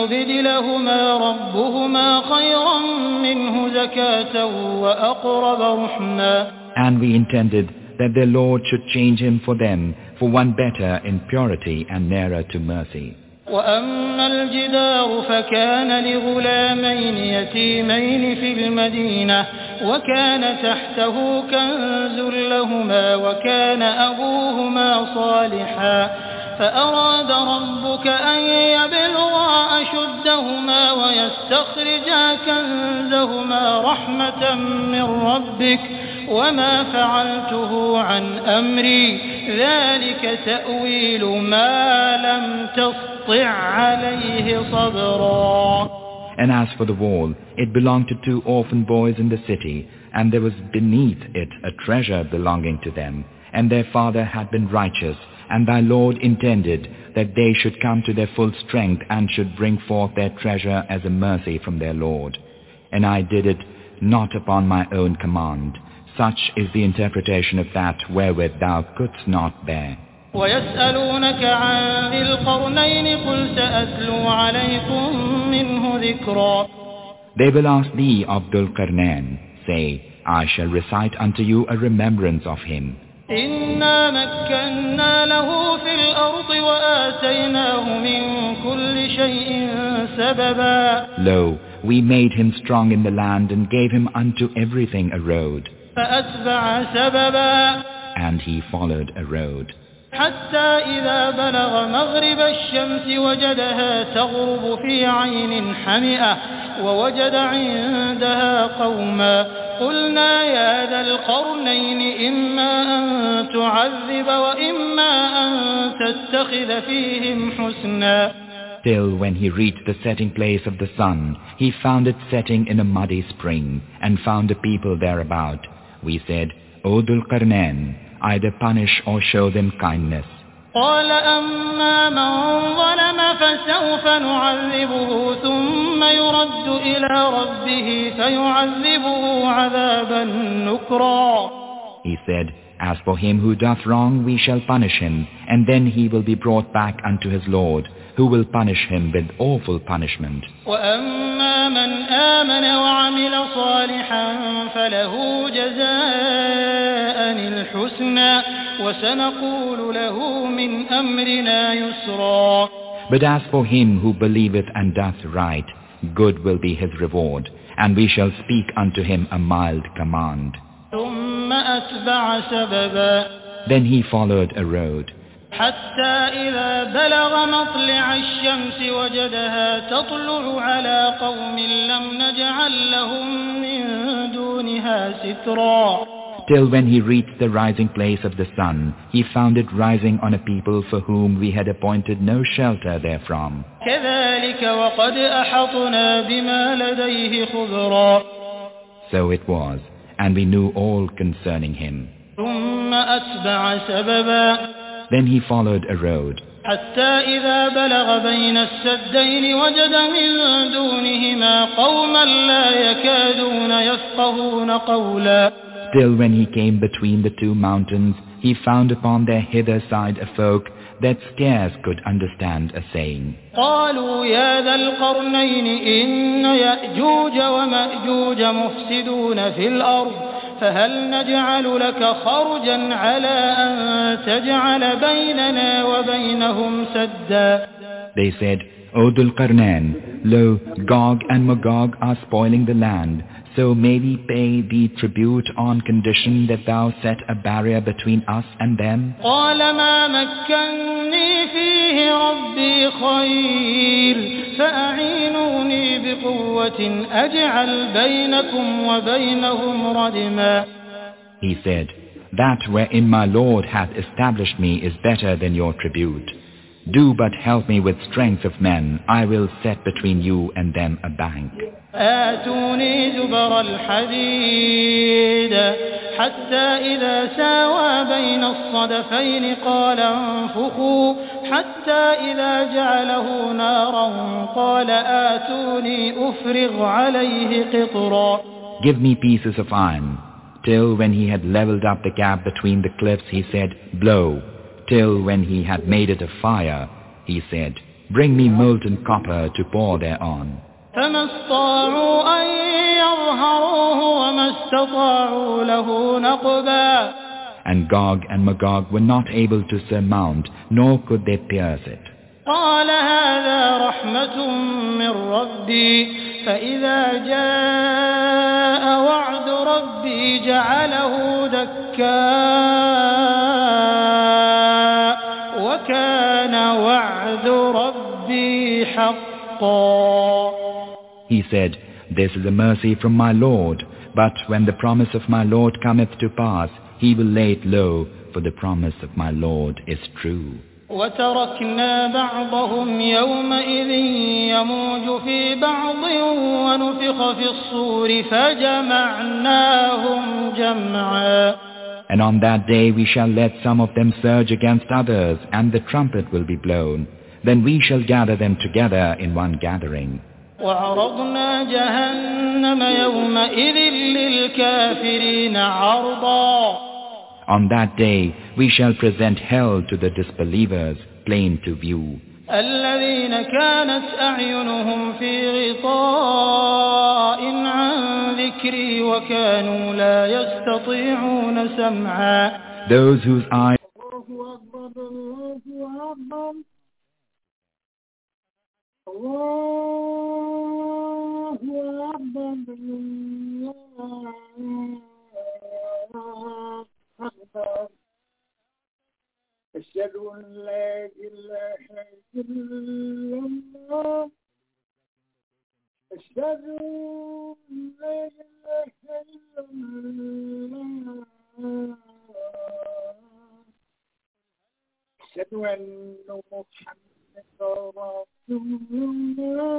يبدلهما ربهما خيرا منه زكاة وأقرب رحما. And we intended that their Lord should change him for them for one better in purity and nearer to mercy. وأما الجدار فكان لغلامين يتيمين في المدينة وكان تحته كنز لهما وكان أبوهما صالحا فأراد ربك أن يبلغا أشدهما ويستخرجا كنزهما رحمة من ربك وما فعلته عن أمري ذلك تأويل ما لم تسطع عليه صبرا. And as for the wall, it belonged to 2 orphan boys in the city, and there was beneath it a treasure belonging to them, and their father had been righteous, and thy Lord intended that they should come to their full strength and should bring forth their treasure as a mercy from their Lord. And I did it not upon my own command. Such is the interpretation of that wherewith thou couldst not bear. ويسألونك عن ذي القرنين قل سأتلو عليكم منه ذكرا. They will ask thee of Dhul Qarnain. Say, I shall recite unto you a remembrance of him. إنا مكنا له في الأرض وآتيناه من كل شيء سببا. Lo, we made him strong in the land and gave him unto everything a road. فأتبع سببا. And he followed a road. حتى إذا بلغ مغرب الشمس وجدها تغرب في عين حمئة ووجد عندها قوما قلنا يا ذا القرنين إما أن تعذب وإما أن تتخذ فيهم حسنا. Till when he reached the setting place of the sun, he found it setting in a muddy spring, and found a people thereabout. We said, O Dhul Qarnain, either punish or show them kindness. قال أما من ظلم فسوف نعذبه ثم يرد إلى ربه فيعذبه عذابا نكرا. He said, As for him who doth wrong, we shall punish him, and then he will be brought back unto his Lord, who will punish him with awful punishment. وأما من آمن وعمل صالحا فله جزاء الحسنى وسنقول له من أمرنا يسرا. But as for him who believeth and doth right, good will be his reward, and we shall speak unto him a mild command. ثم أتبع سببا. Then he followed a road. حتى إذا بلغ مطلع الشمس وجدها تطلع على قوم لم نجعل لهم من دونها سترا. till when he reached the rising place of the sun, he found it rising on a people for whom we had appointed no shelter therefrom. كذلك وقد أحطنا بما لديه خبرا. So it was, and we knew all concerning him. ثم أتبع سببا. Then he followed a road. حتى إذا بلغ بين السدين وجد من دونهما قوما لا يكادون يفقهون قولا. Till when he came between the two mountains, he found upon their hither side a folk that scarce could understand a saying. قالوا يا ذا القرنين إن يأجوج ومأجوج مفسدون في الأرض فهل نجعل لك خرجا على أن تجعل بيننا وبينهم سدا. They said, O Dhul Qarnain, lo, Gog and Magog are spoiling the land, so may we pay thee tribute on condition that thou set a barrier between us and them? قال ما مكني فيه ربي خير فأعينوني بقوة أجعل بينكم وبينهم ردما. He said, that wherein my Lord hath established me is better than your tribute. Do but help me with strength of men, I will set between you and them a bank. آتوني زبر الحديد حتى إذا ساوى بين الصدفين قال انفخوا حتى إذا جعله نارا قال آتوني أفرغ عليه قطرا. Give me pieces of iron. Till when he had leveled up the gap between the cliffs, he said, blow. Till when he had made it a fire, he said, bring me molten copper to pour thereon. فما استطاعوا أن يظهروه وما استطاعوا له نقبا. And Gog and Magog were not able to surmount, nor could they pierce it. قال هذا رحمة من ربي فإذا جاء وعد ربي جعله دكاء وكان وعد ربي حقا. He said, this is a mercy from my Lord, but when the promise of my Lord cometh to pass, he will lay it low, for the promise of my Lord is true. وتركنا بعضهم يومئذ يموج في بعض ونفخ في الصور فجمعناهم جمعا. And on that day we shall let some of them surge against others, and the trumpet will be blown. Then we shall gather them together in one gathering. وعرضنا جهنم يومئذ للكافرين عرضا. On that day we shall present hell to the disbelievers, plain to view. الذين كانت أعينهم في غطاء عن ذكري وكانوا لا يستطيعون سمعا. Those whose eyes أشهد أن لا إله إلا الله أشهد أن لا إله إلا الله أشهد أن محمدا رسول الله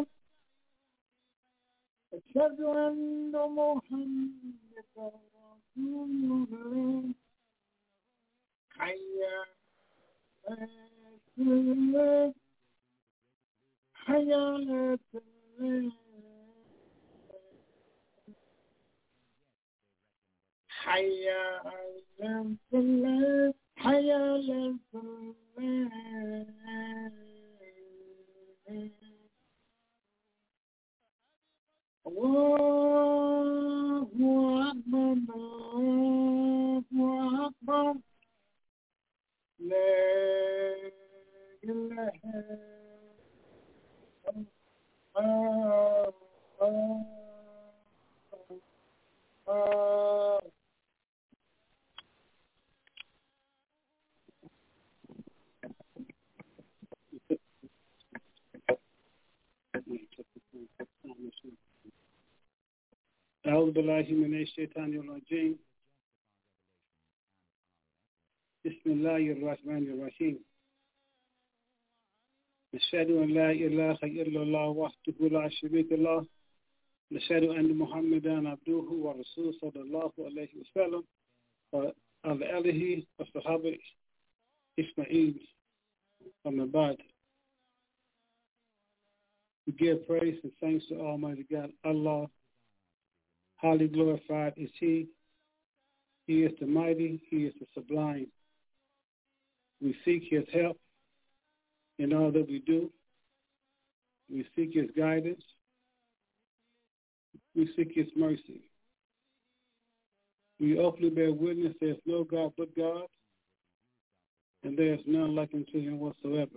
أشهد أن محمدا رسول الله حي على الصلاة حي على الصلاة حي على الصلاة حي على الصلاة. الله أكبر الله أكبر لا إله أعوذ بالله من الشيطان الرجيم Bismillahirrahmanirrahim. Nashhadu an la ilaha illallah wahdahu la sharika lah. Nashhadu anna Muhammadan abduhu wa rasuluhu sallallahu alayhi wa sallam. Wa ala alihi wa sahabihi Ismail. Amma ba'd. We give praise and thanks to Almighty God, Allah. Highly glorified is He. He is the mighty. He is the sublime. We seek His help in all that we do. We seek His guidance. We seek His mercy. We openly bear witness there is no God but God, and there is none like unto Him whatsoever.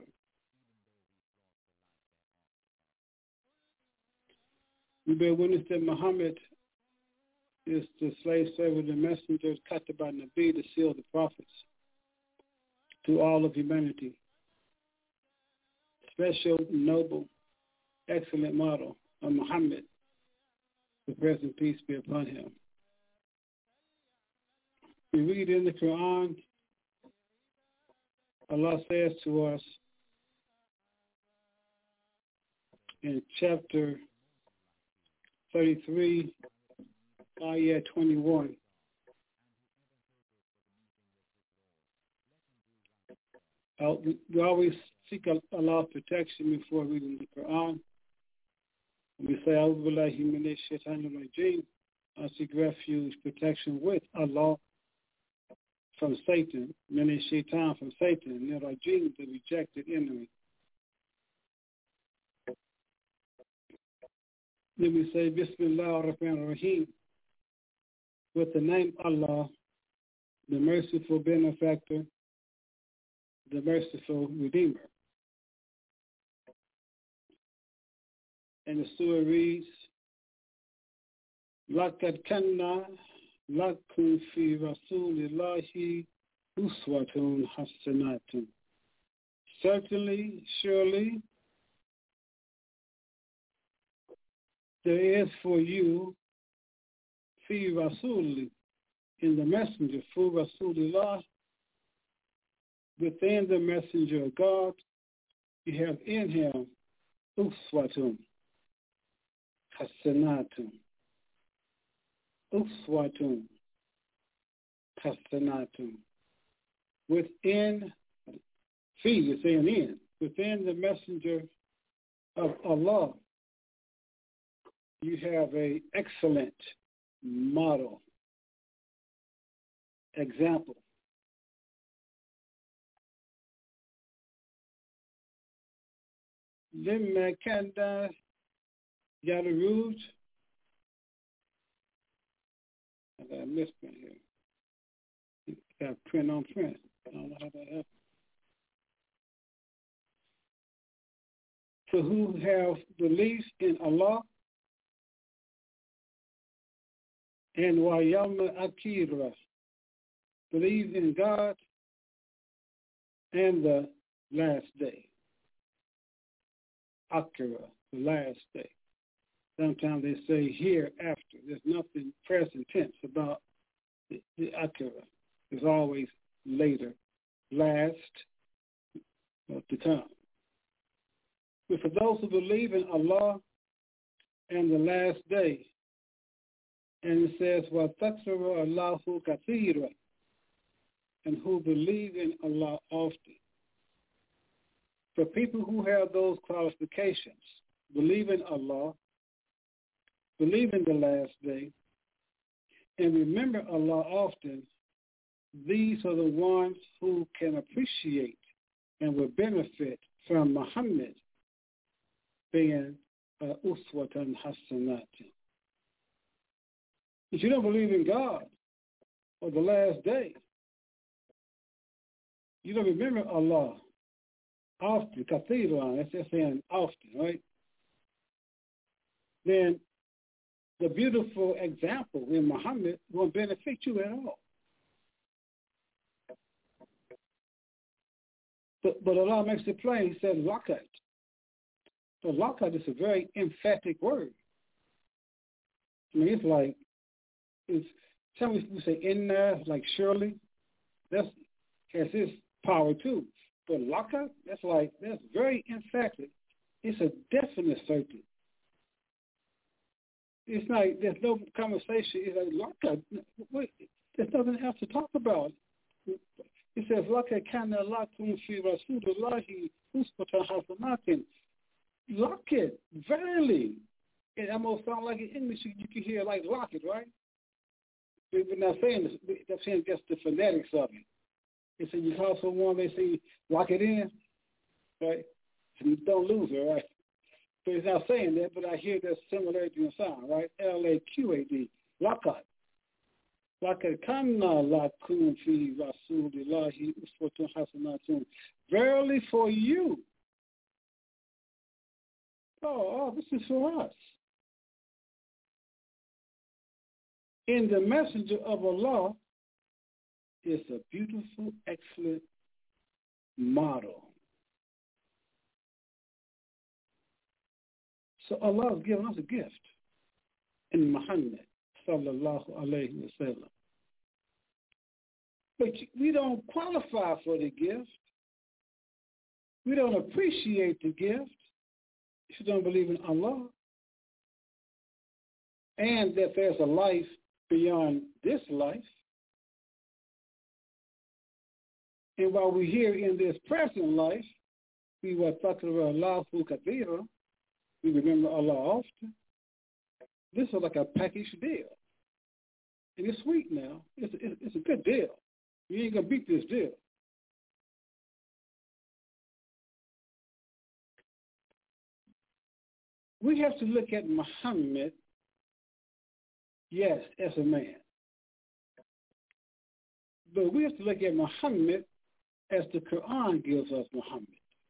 We bear witness that Muhammad is the slave servant and messenger, Kataba Nabi, the seal of the prophets, to all of humanity. Special, noble, excellent model of Muhammad, the present peace be upon him. We read in the Quran, Allah says to us in chapter 33, ayah 21. We always seek Allah's protection before reading the Quran. We say, A'udhu billahi minash shaitanir rajim. I seek refuge, protection with Allah from Satan, minash shaitan, from Satan, and the rajim, the rejected enemy. Then we say, Bismillah ar-Rahman ar-Rahim, with the name Allah, the merciful benefactor, the merciful redeemer. And the surah reads, لَقَدْ كَنَّا لَكُمْ فِي رَسُولِ اللَّهِ أُسْوَةٌ حَسَنَةٌ. Certainly, surely, there is for you, fi Rasul, in the messenger, for Rasulullah, within the messenger of God, you have in him uswatun hasanatun. Uswatun hasanatun. Within, fi is saying in, within the messenger of Allah, you have an excellent model, example. لما كان يروج I got a misprint here. Got print on print. I don't know how that happened. So who have belief in Allah and Wayama Akira, believe in God and the last day. Akira, the last day. Sometimes they say hereafter. There's nothing present tense about the Akira. There's always later, last, or to come. But for those who believe in Allah and the last day, and it says, وَتَكْفُرُ اللَّهُ كَثِيرًا, and who believe in Allah often. For people who have those qualifications, believe in Allah, believe in the last day, and remember Allah often, these are the ones who can appreciate and will benefit from Muhammad being uswatan hasanatan. If you don't believe in God or the last day, you don't remember Allah often, kathiran, that's just saying often, right? Then the beautiful example in Muhammad won't benefit you at all. But Allah makes it plain. He said, laqad. So laqad is a very emphatic word. I mean, it's like, some people say inna, like surely. has this power too. But laka, that's very emphatic. It's a definite statement. It's like there's no conversation. It's like laka. Wait, there's nothing else to talk about. It says laka kana lakum fi rasulillahi uswatun hasanatin. Lock it, verily. It almost sounds like in English you can hear like lock it, right? We're not saying this. I'm saying just the phonetics of it. They say you call someone, they say lock it in, right? So don't lose it, right? But it's not saying that, but I hear that similarity in sound, right? L-A-Q-A-D, laqad. Laqad kanna lakum fi rasulillahi uswatun hasanatun. Verily for you. Oh, this is for us. In the messenger of Allah is a beautiful, excellent model. So Allah has given us a gift in Muhammad sallallahu alayhi wa sallam. But we don't qualify for the gift. We don't appreciate the gift if you don't believe in Allah and that there's a life beyond this life. And while we're here in this present life, we were talking about Allahu Kabira. We remember Allah often. This is like a package deal. And it's sweet now. It's a good deal. You ain't going to beat this deal. We have to look at Muhammad, yes, as a man. But we have to look at Muhammad as the Quran gives us Muhammad.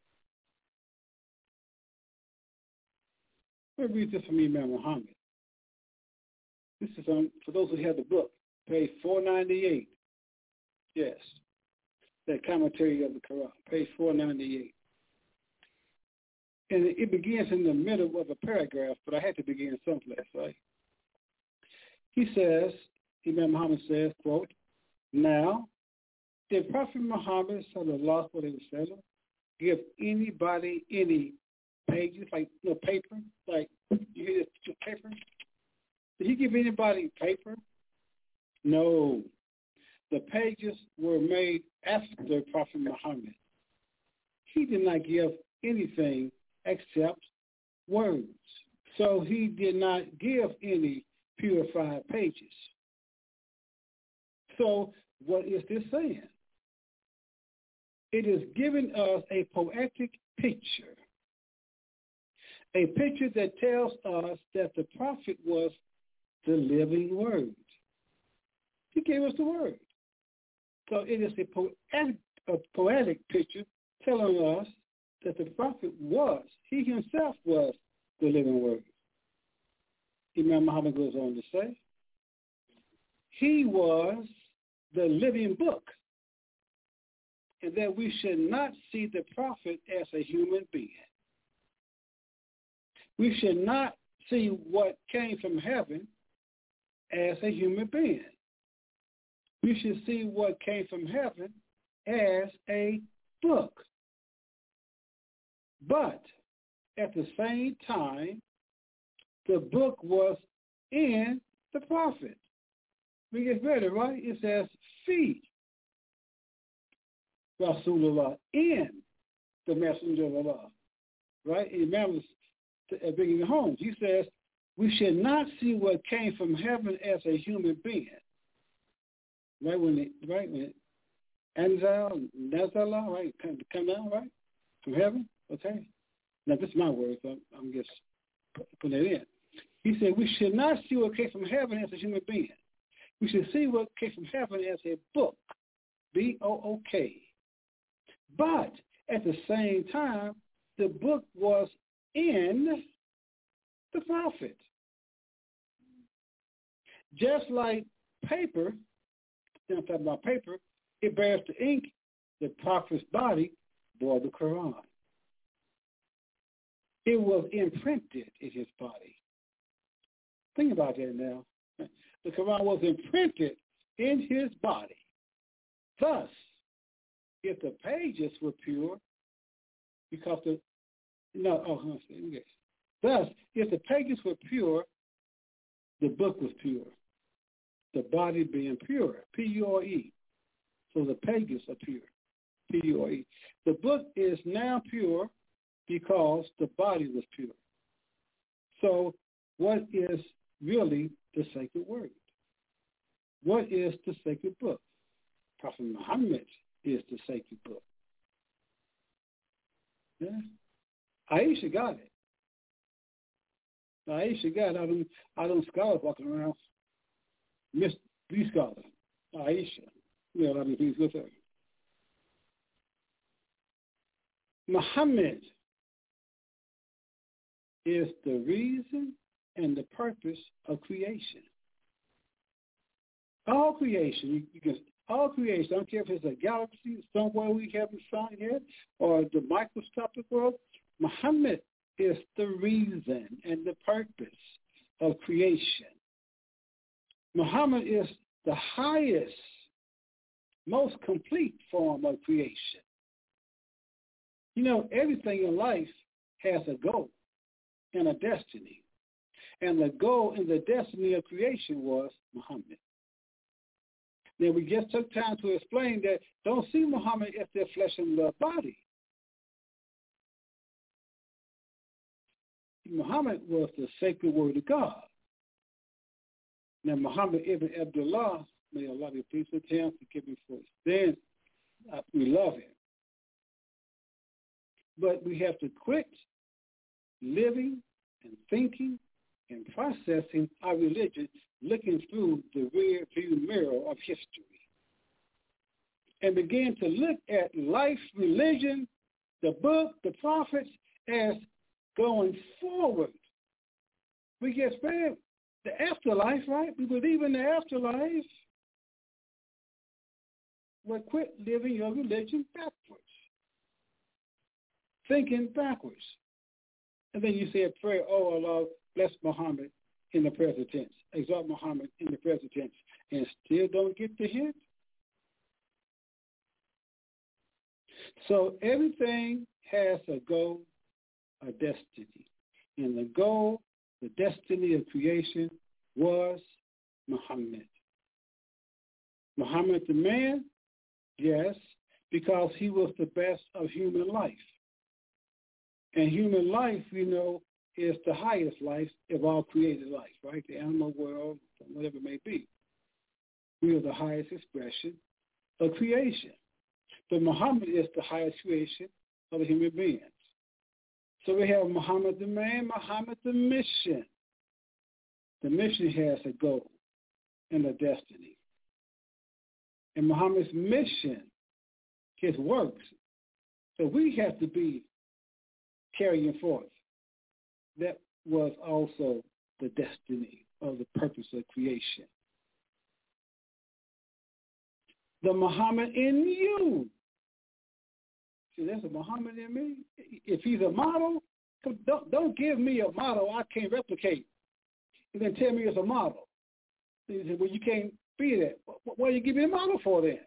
Let me read this from Imam Muhammad. This is for those who have the book, page 498. Yes, that commentary of the Quran, page 498. And it begins in the middle of a paragraph, but I had to begin someplace, right? He says, Imam Muhammad says, quote, now, did Prophet Muhammad sallallahu alaihi wasallam give anybody any pages, like paper, like you hear this paper? Did he give anybody paper? No. The pages were made after Prophet Muhammad. He did not give anything except words. So he did not give any purified pages. So what is this saying? It is giving us a poetic picture. A picture that tells us that the prophet was the living word. He gave us the word. So it is a poetic picture telling us that the prophet was, he himself was the living word. Imam Muhammad goes on to say, he was the living book, and that we should not see the prophet as a human being. We should not see what came from heaven as a human being. We should see what came from heaven as a book. But at the same time, the book was in the prophet. We get better, right? It says, fi Rasulullah, in the messenger of Allah. Right? Imam was bringing it home. He says, we should not see what came from heaven as a human being. Right? When Anzal, Nazala, right? Come down, right? From heaven? Okay. Now, this is my words. I'm just putting it in. He said, we should not see what came from heaven as a human being. We should see what came from heaven as a book, B-O-O-K. But at the same time, the book was in the prophet. Just like paper, I'm talking about paper, it bears the ink, the prophet's body bore the Quran. It was imprinted in his body. Think about that now. The Quran was imprinted in his body. Thus, if the pages were pure, because thus, if the pages were pure, the book was pure. The body being pure, P-U-R-E. So the pages are pure, P-U-R-E. The book is now pure because the body was pure. So what is really the sacred word? What is the sacred book? Prophet Muhammad is the sacred book. Yeah. Aisha got it. Aisha got it. I don't scholars walking around. Miss these scholars. Aisha. You know, I mean, he's with her. Muhammad is the reason and the purpose of creation. All creation, all creation, I don't care if it's a galaxy somewhere we haven't found yet, or the microscopic world, Muhammad is the reason and the purpose of creation. Muhammad is the highest, most complete form of creation. You know, everything in life has a goal and a destiny. And the goal and the destiny of creation was Muhammad. Then we just took time to explain that don't see Muhammad as their flesh and blood body. Muhammad was the sacred word of God. Now Muhammad ibn Abdullah, may Allah be pleased with him, forgive him for his sins. We love him. But we have to quit living and thinking and processing our religion looking through the rear view mirror of history and begin to look at life, religion, the book, the prophets as going forward. We get spared the afterlife, right? We believe in the afterlife. But quit living your religion backwards, thinking backwards. And then you say a prayer, oh Allah, bless Muhammad in the present tense, exalt Muhammad in the present tense, and still don't get the hint. So everything has a goal, a destiny. And the goal, the destiny of creation was Muhammad. Muhammad the man? Yes, because he was the best of human life. And human life, we know, is the highest life of all created life, right? The animal world, whatever it may be. We are the highest expression of creation. But Muhammad is the highest creation of the human beings. So we have Muhammad the man, Muhammad the mission. The mission has a goal and a destiny. And Muhammad's mission, his works, so we have to be carrying forth. That was also the destiny of the purpose of creation. The Muhammad in you. See, there's a Muhammad in me. If he's a model, don't give me a model I can't replicate. And then tell me it's a model. He said, well, you can't be that. What do you give me a model for then?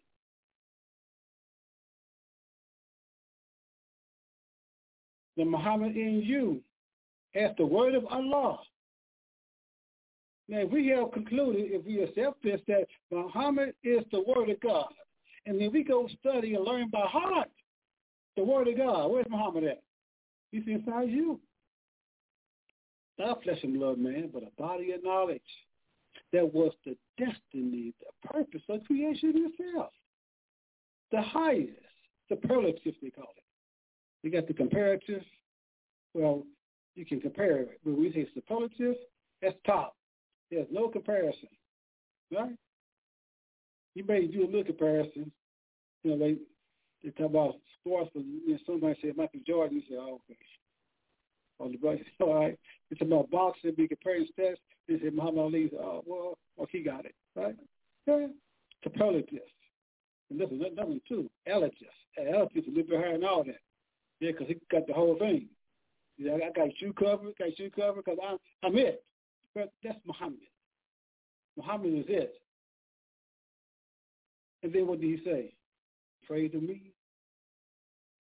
The Muhammad in you as the word of Allah. Now, if we have concluded, if we accept this, that Muhammad is the word of God, and then we go study and learn by heart the word of God, where's Muhammad at? He's inside you. Not flesh and blood, man, but a body of knowledge. That was the destiny, the purpose of creation itself. The highest, superlative, they call it. You got the comparative. Well, you can compare it. When we say superlative, that's top. There's no comparison, right? You may do a little comparison. You know, they talk about sports, but somebody said Michael Jordan. You say, oh, okay. On the right, all right. It's about boxing, be comparing stats. They say Muhammad Ali. Oh, well, he got it, right? Yeah. Superlative. And this is another one, too. Elative. Elative is a little bit higher than all that. Yeah, because he got the whole thing. Yeah, I got you covered, because I'm it. But that's Muhammad. Muhammad is it. And then what did he say? Pray to me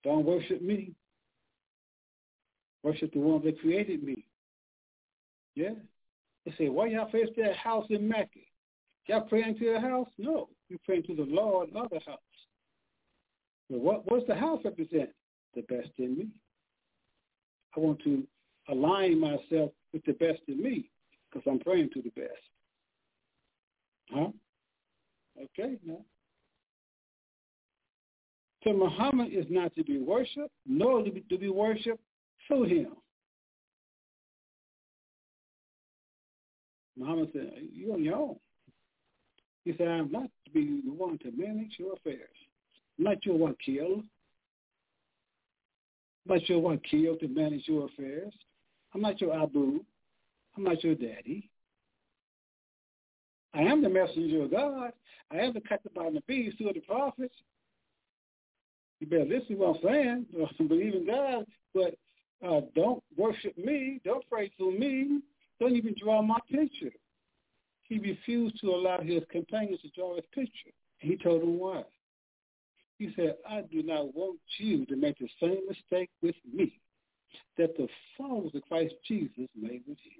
Don't worship me. Worship the one that created me. Yeah? They say, why y'all face that house in Mecca? Y'all praying to the house? No. You're praying to the Lord of the house. Well, what's the house represent? The best in me. I want to align myself with the best in me because I'm praying to the best. Huh? Okay, now. So Muhammad is not to be worshipped, nor to be worshipped through him. Muhammad said, you're on your own. He said, I'm not to be the one to manage your affairs. I'm not your one killed. I'm not your one killed to manage your affairs. I'm not your Abu. I'm not your daddy. I am the messenger of God. I am the Kataba Nabi, two of the prophets. You better listen to what I'm saying. Believe in God, but don't worship me. Don't pray to me. Don't even draw my picture. He refused to allow his companions to draw his picture. He told them why. He said, I do not want you to make the same mistake with me that the followers of Christ Jesus made with him.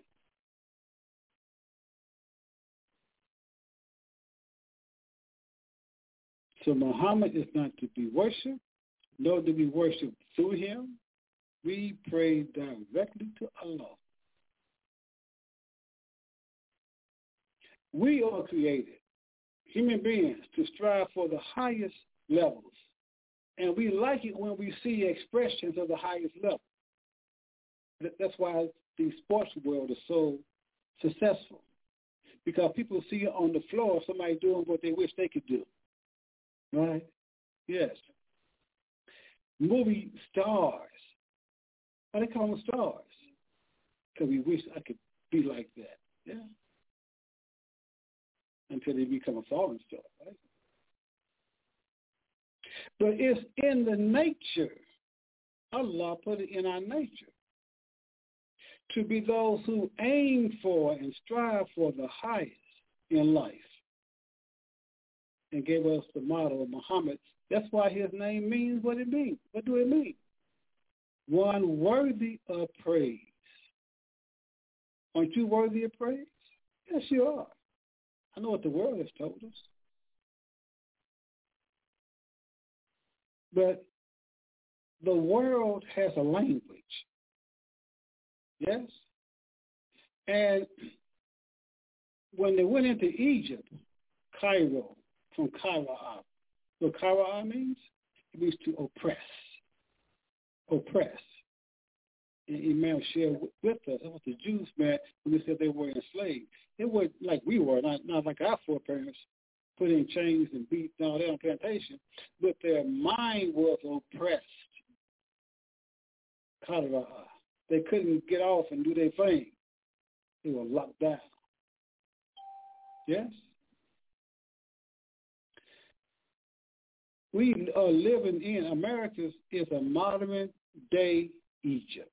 So Muhammad is not to be worshipped, nor to be worshipped through him. We pray directly to Allah. We are created, human beings, to strive for the highest levels. And we like it when we see expressions of the highest level. That's why the sports world is so successful. Because people see on the floor somebody doing what they wish they could do. Right? Yes. Movie stars. Why they call them stars? Because we wish I could be like that. Yeah. Until they become a fallen star, right? But it's in the nature. Allah put it in our nature to be those who aim for and strive for the highest in life, and gave us the model of Muhammad. That's why his name means what it means. What do it mean? One worthy of praise. Aren't you worthy of praise? Yes, you are. I know what the world has told us. But the world has a language. Yes? And when they went into Egypt, Cairo, from Kara, what Kara means? It means to oppress. Oppress. And Imam shared with us, that was the Jews, man, when they said they were enslaved. They were like we were, not like our foreparents, put in chains and beat down there on plantation, but their mind was oppressed. Kara. They couldn't get off and do their thing. They were locked down. Yes? We are living in, America is a modern day Egypt.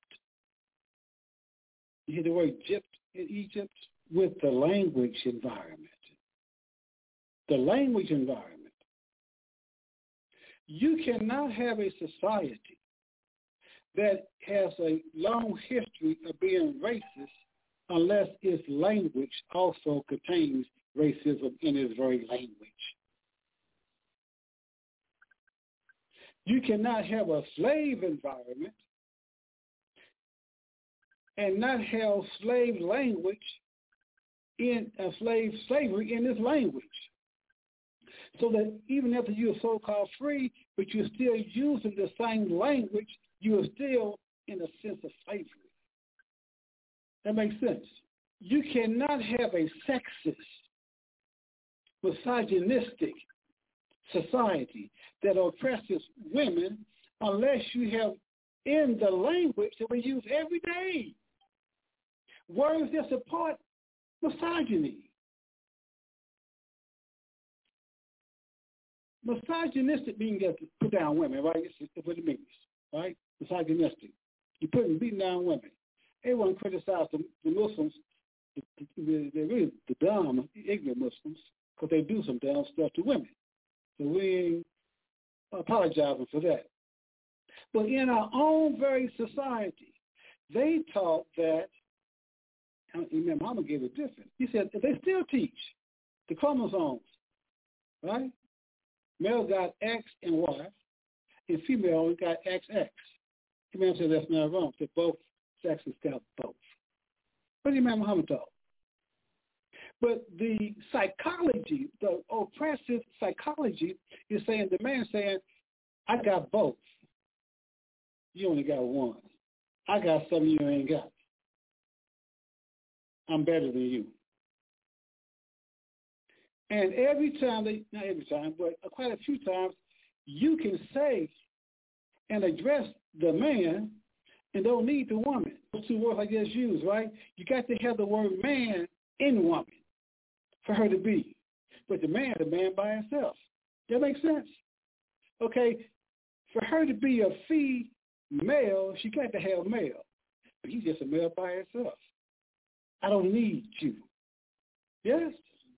You hear the word Egypt in Egypt? With the language environment. The language environment. You cannot have a society that has a long history of being racist unless its language also contains racism in its very language. You cannot have a slave environment and not have slave language in a slavery in this language. So that even after you're so-called free, but you're still using the same language, you are still in a sense of slavery. That makes sense. You cannot have a sexist, misogynistic society that oppresses women unless you have in the language that we use every day words that support misogyny. Misogynistic means to put down women, right? That's what it means, right? Misogynistic. You're beating down women. Everyone criticizes the Muslims, they're really the dumb, ignorant Muslims, because they do some dumb stuff to women. So we ain't apologizing for that. But in our own very society, they taught that, Imam Muhammad gave it different. He said, they still teach the chromosomes, right? Male got X and Y, and female got XX. Imam said that's not wrong, that both sexes got both. What did Imam Muhammad taught? But the psychology, the oppressive psychology is saying, the man saying, I got both. You only got one. I got something you ain't got. I'm better than you. And every time, not every time, but quite a few times, you can say and address the man and don't need the woman. Those two words I just used, right? You got to have the word man in woman for her to be. But the man is a man by himself. That makes sense? Okay, for her to be a female, she got to have male. But he's just a male by himself. I don't need you. Yes?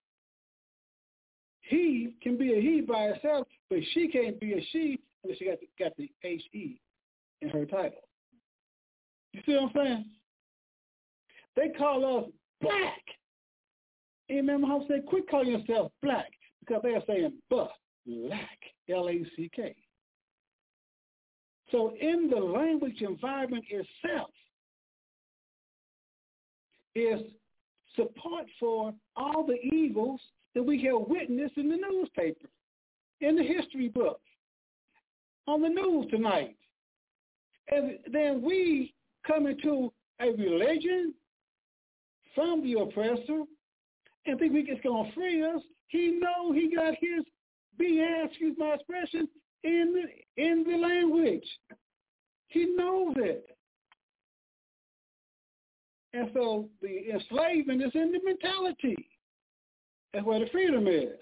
He can be a he by herself, but she can't be a she unless she got the H-E in her title. You see what I'm saying? They call us black. And remember how they quit calling yourself black because they are saying black, L-A-C-K. So in the language environment itself is support for all the evils that we have witnessed in the newspaper, in the history books, on the news tonight. And then we come into a religion from the oppressor and think it's going to free us. He knows he got his BS, excuse my expression, in the language. He knows it. And so the enslavement is in the mentality. That's where the freedom is.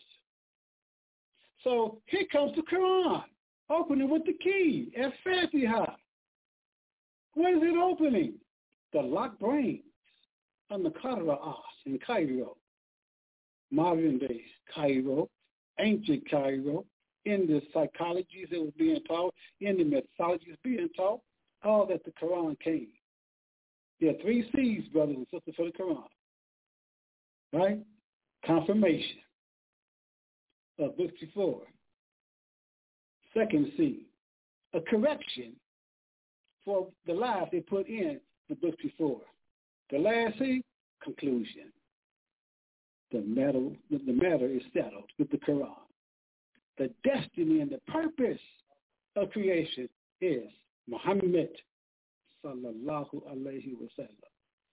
So here comes the Quran, opening with the key, Al-Fatiha. What is it opening? The locked brains on the Qadra in Cairo, modern day Cairo, ancient Cairo, in the psychologies that was being taught, in the mythologies being taught, all that the Quran came. There are 3 C's, brothers and sisters, for the Quran. Right? Confirmation of book 54. Second C, a correction for the lies they put in the book before. The last C, conclusion. The matter is settled with the Quran. The destiny and the purpose of creation is Muhammad sallallahu alayhi wa sallam.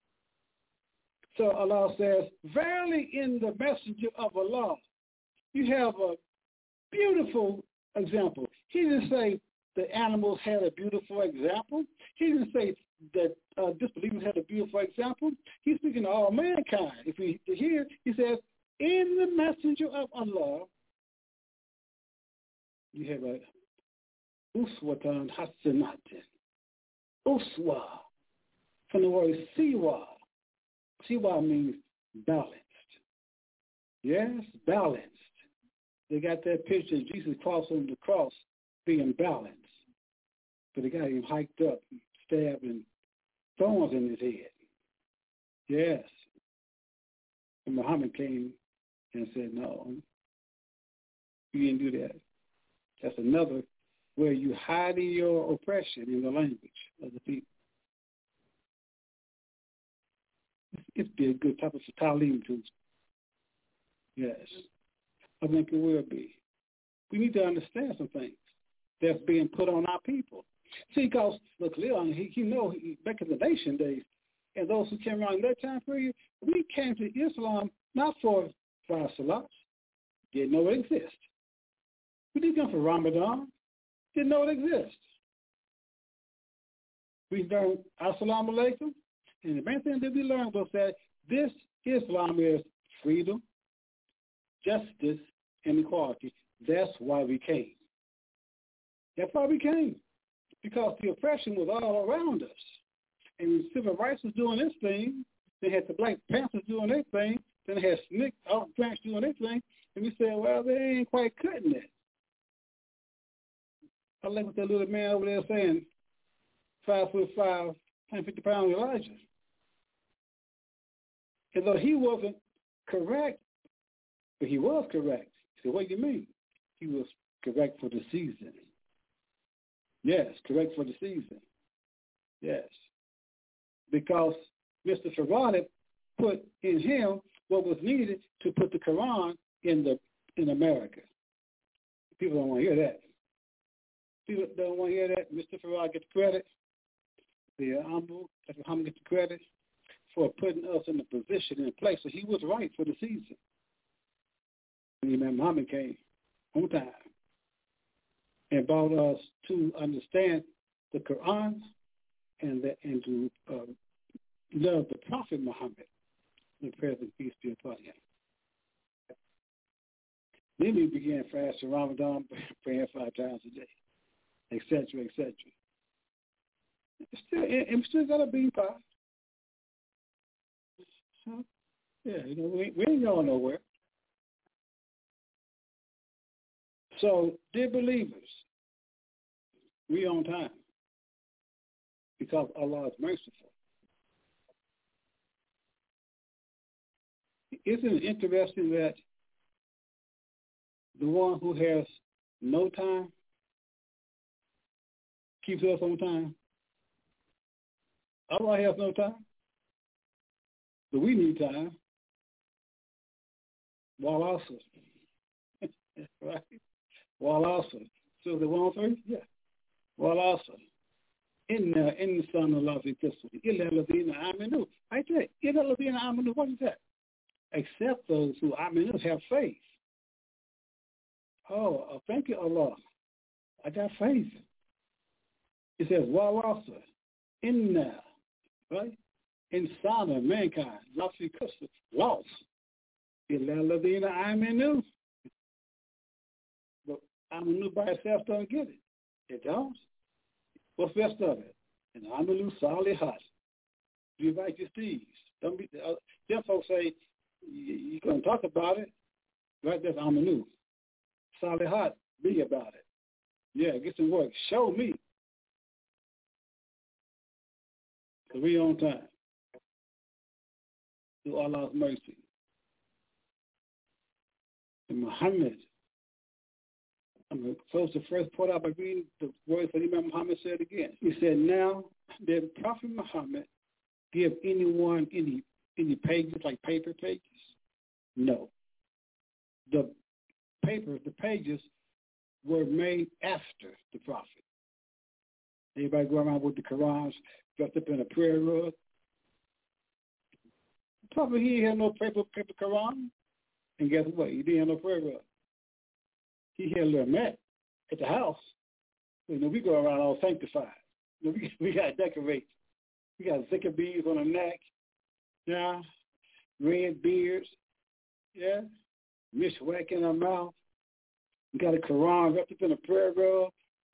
So Allah says, verily in the messenger of Allah, you have a beautiful example. He didn't say the animals had a beautiful example. He didn't say that disbelievers had a beautiful example. He's speaking to all mankind. If we hear, he says, in the messenger of Allah, you have a uswatan hasanatin. Uswa, from the word siwa. Siwa means balanced. Yes, balanced. They got that picture of Jesus crossing the cross being balanced. But they got him hiked up, stabbed, and thorns in his head. Yes. And Muhammad came and said, no, you didn't do that. That's another where you hiding your oppression in the language of the people. It'd be a good topic for Talim too. Yes. I think it will be. We need to understand some things that's being put on our people. See, because, look, Leon, he know back in the nation days, and those who came around in that time period, we came to Islam not for our salats. Didn't know it exists. We didn't come for Ramadan. Didn't know it exists. We learned Assalamu alaikum, and the main thing that we learned was that this Islam is freedom, justice, and equality. That's why we came. That's why we came. Because the oppression was all around us. And civil rights was doing its thing. They had the Black Panthers doing their thing. Then they had SNCC, branch doing their thing. And we said, well, they ain't quite cutting it. I like what that little man over there saying, 5'5", 150-pound Elijah. And though he wasn't correct, but he was correct. He said, what do you mean? He was correct for the season. Yes, correct for the season. Yes. Because Mr. Farad put in him what was needed to put the Quran in America. People don't want to hear that. People don't want to hear that. Mr. Farad gets credit. The humble, Dr. Muhammad gets the credit for putting us in a position, in a place. So he was right for the season. And Imam Muhammad came on time and brought us to understand the Quran and to love the Prophet Muhammad, the present peace be upon him. Then we began fasting Ramadan, praying 5 times a day, etc., etc. And still got a bean pie. So, yeah, we ain't going nowhere. So, dear believers, we on time because Allah is merciful. Isn't it interesting that the one who has no time keeps us on time? Allah has no time, but we need time. While also, right? While also, so the 103, yeah. While also, in the Son of Allah, illa ladina amanu. I tell you, illa ladina amanu. What is that? Except those who amanu have faith. Oh, thank you, Allah. I got faith. It says, while also, inna, right? Insana, mankind, lost. Illa ladina amanu. But amanu by itself don't get it. It don't. What's the rest of it? And amanu salihat. Do righteous deeds. Don't be. Them folks say you're going to talk about it, right? That's amanu. Salihat, be about it. Yeah, get some work. Show me. Because we on time. Through Allah's mercy. And Muhammad, I'm going to close the first part out by reading the words that Imam Muhammad said again. He said, now, did Prophet Muhammad give anyone any pages, like paper pages? No. The pages were made after the Prophet. Everybody go around with the Qurans, dressed up in a prayer rug. The Prophet, he had no paper Quran. And guess what? He didn't have no prayer rug. He had a little mat at the house. We go around all sanctified. We got to decorate. We got zikr beads on our neck. Yeah. Red beards. Yeah. Mishwak in our mouth. We got a Quran wrapped up in a prayer rug.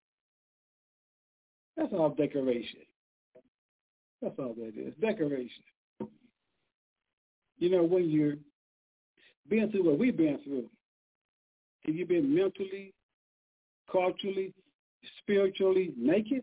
That's all decoration. That's all that is. Decoration. When you're been through what we've been through, have you been mentally, culturally, spiritually naked?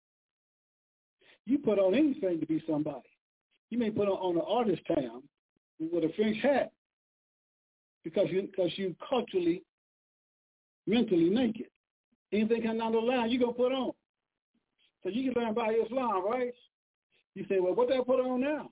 You put on anything to be somebody. You may put on an artist tam with a French hat because you culturally, mentally naked. Anything coming down the line, you're going to put on. So you can learn about Islam, right? You say, well, what do I put on now?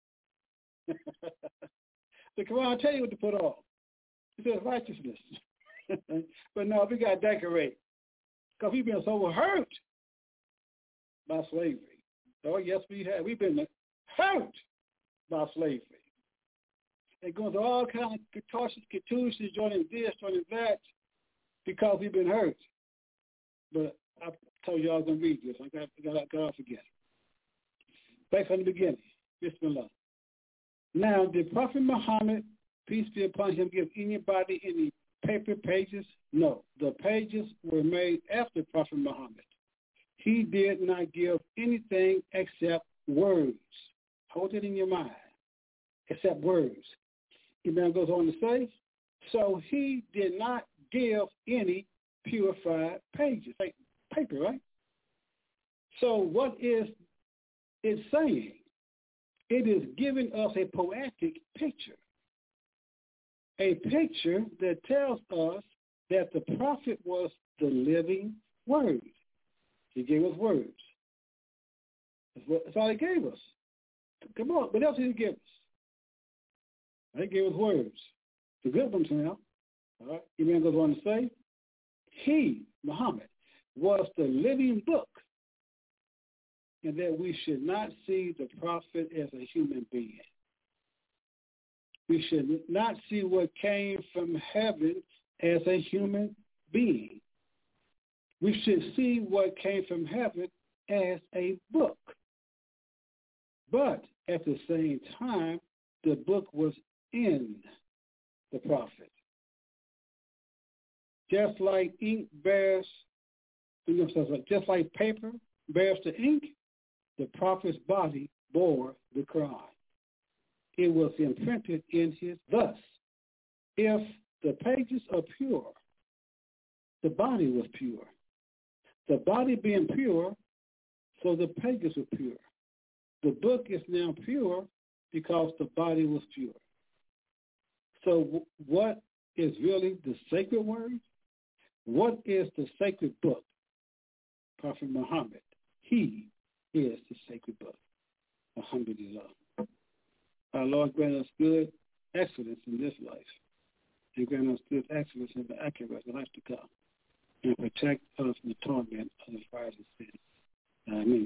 The Quran tell you what to put on. It says righteousness. But no, we got to decorate. Because we've been so hurt by slavery. Oh, yes, we have. We've been hurt by slavery. And going through all kinds of contusions, joining this, joining that, because we've been hurt. But I told you I was going to read this. I got off again. Back from the beginning. Bismillah. Now, did Prophet Muhammad, peace be upon him, give anybody any paper pages? No. The pages were made after Prophet Muhammad. He did not give anything except words. Hold it in your mind. Except words. Imam goes on to say, so he did not give any purified pages. Like paper, right? So what is it saying? It is giving us a poetic picture. A picture that tells us that the prophet was the living word. He gave us words. That's all he gave us. Come on, what else did he give us? He gave us words. The good ones now. All right. He then goes on to say, he, Muhammad, was the living book, and that we should not see the prophet as a human being. We should not see what came from heaven as a human being. We should see what came from heaven as a book. But at the same time, the book was in the prophet. Just like ink bears, just like paper bears the ink, the prophet's body bore the Quran. It was imprinted in his. Thus, if the pages are pure, the body was pure. The body being pure, so the pages were pure. The book is now pure because the body was pure. So what is really the sacred word? What is the sacred book? Prophet Muhammad. He is the sacred book. Alhamdulillah. Our Lord grant us good excellence in this life, and grant us good excellence in the accurate life to come, and protect us from the torment of the fires of sin. Ameen.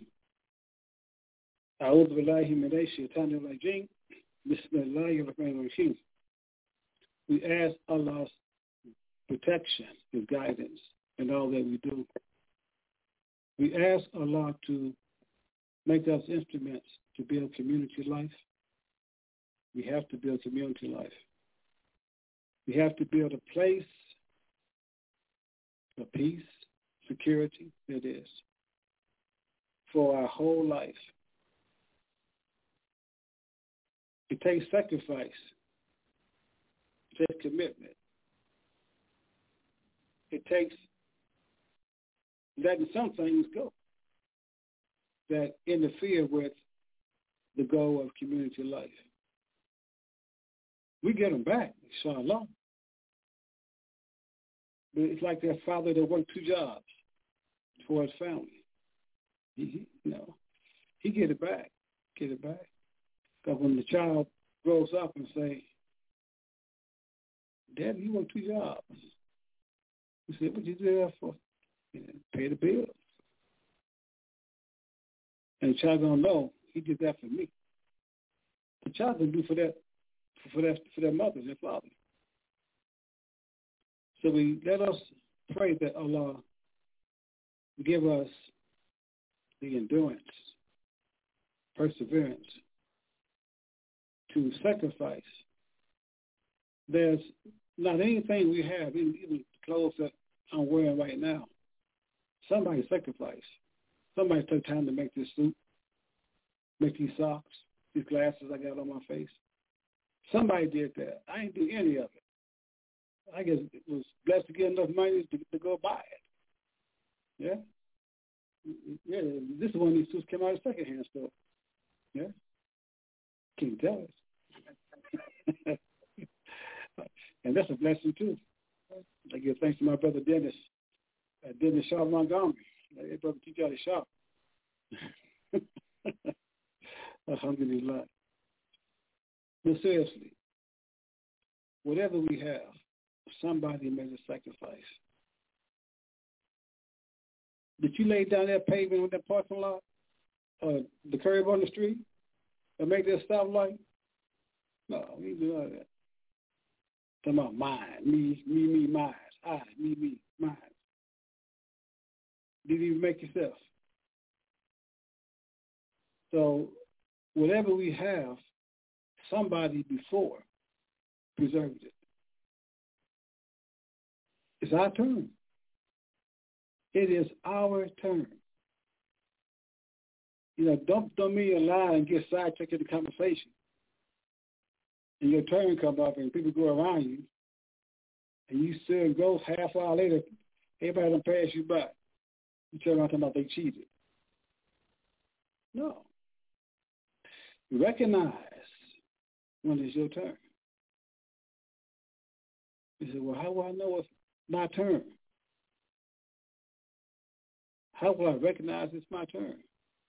أعوذ بالله من الشيطان الرجيم. بسم الله الرحمن الرحيم. We ask Allah's protection, His guidance, in all that we do. We ask Allah to make us instruments to build community life. We have to build community life. We have to build a place of peace, security, that is, for our whole life. It takes sacrifice. It takes commitment. It takes letting some things go that interfere with the goal of community life. We get them back, inshallah. But it's like that father that worked 2 jobs for his family. He get it back. Because when the child grows up and say, Dad, you work 2 jobs. He said, what you do that for? Pay the bills. And the child gonna know he did that for me. The child gonna do for their mother, their father. So let us pray that Allah give us the endurance, perseverance to sacrifice. There's not anything we have, even clothes that I'm wearing right now. Somebody sacrificed. Somebody took time to make this suit, make these socks, these glasses I got on my face. Somebody did that. I didn't do any of it. I guess it was blessed to get enough money to go buy it. Yeah? Yeah, this is one of these suits came out of a secondhand store. Yeah? Can you tell us? And that's a blessing, too. I give thanks to my brother Dennis. Dennis Shaw Montgomery. Hey, brother, teach you how to shop. Alhamdulillah. But seriously, whatever we have, somebody made a sacrifice. Did you lay down that pavement on that parking lot, the curb on the street, or make that stoplight? No, we didn't do all that. Talking about mine, me, mine, I, me, mine. Didn't even make yourself. So whatever we have, somebody before preserved it. It's our turn. It is our turn. Don't mean a lie and get sidetracked in the conversation. And your turn come up and people go around you, and you still go half hour later, everybody done pass you by. You turn around talking about they cheated. No. You recognize when it's your turn. You say, well, how will I know it's my turn? How will I recognize it's my turn?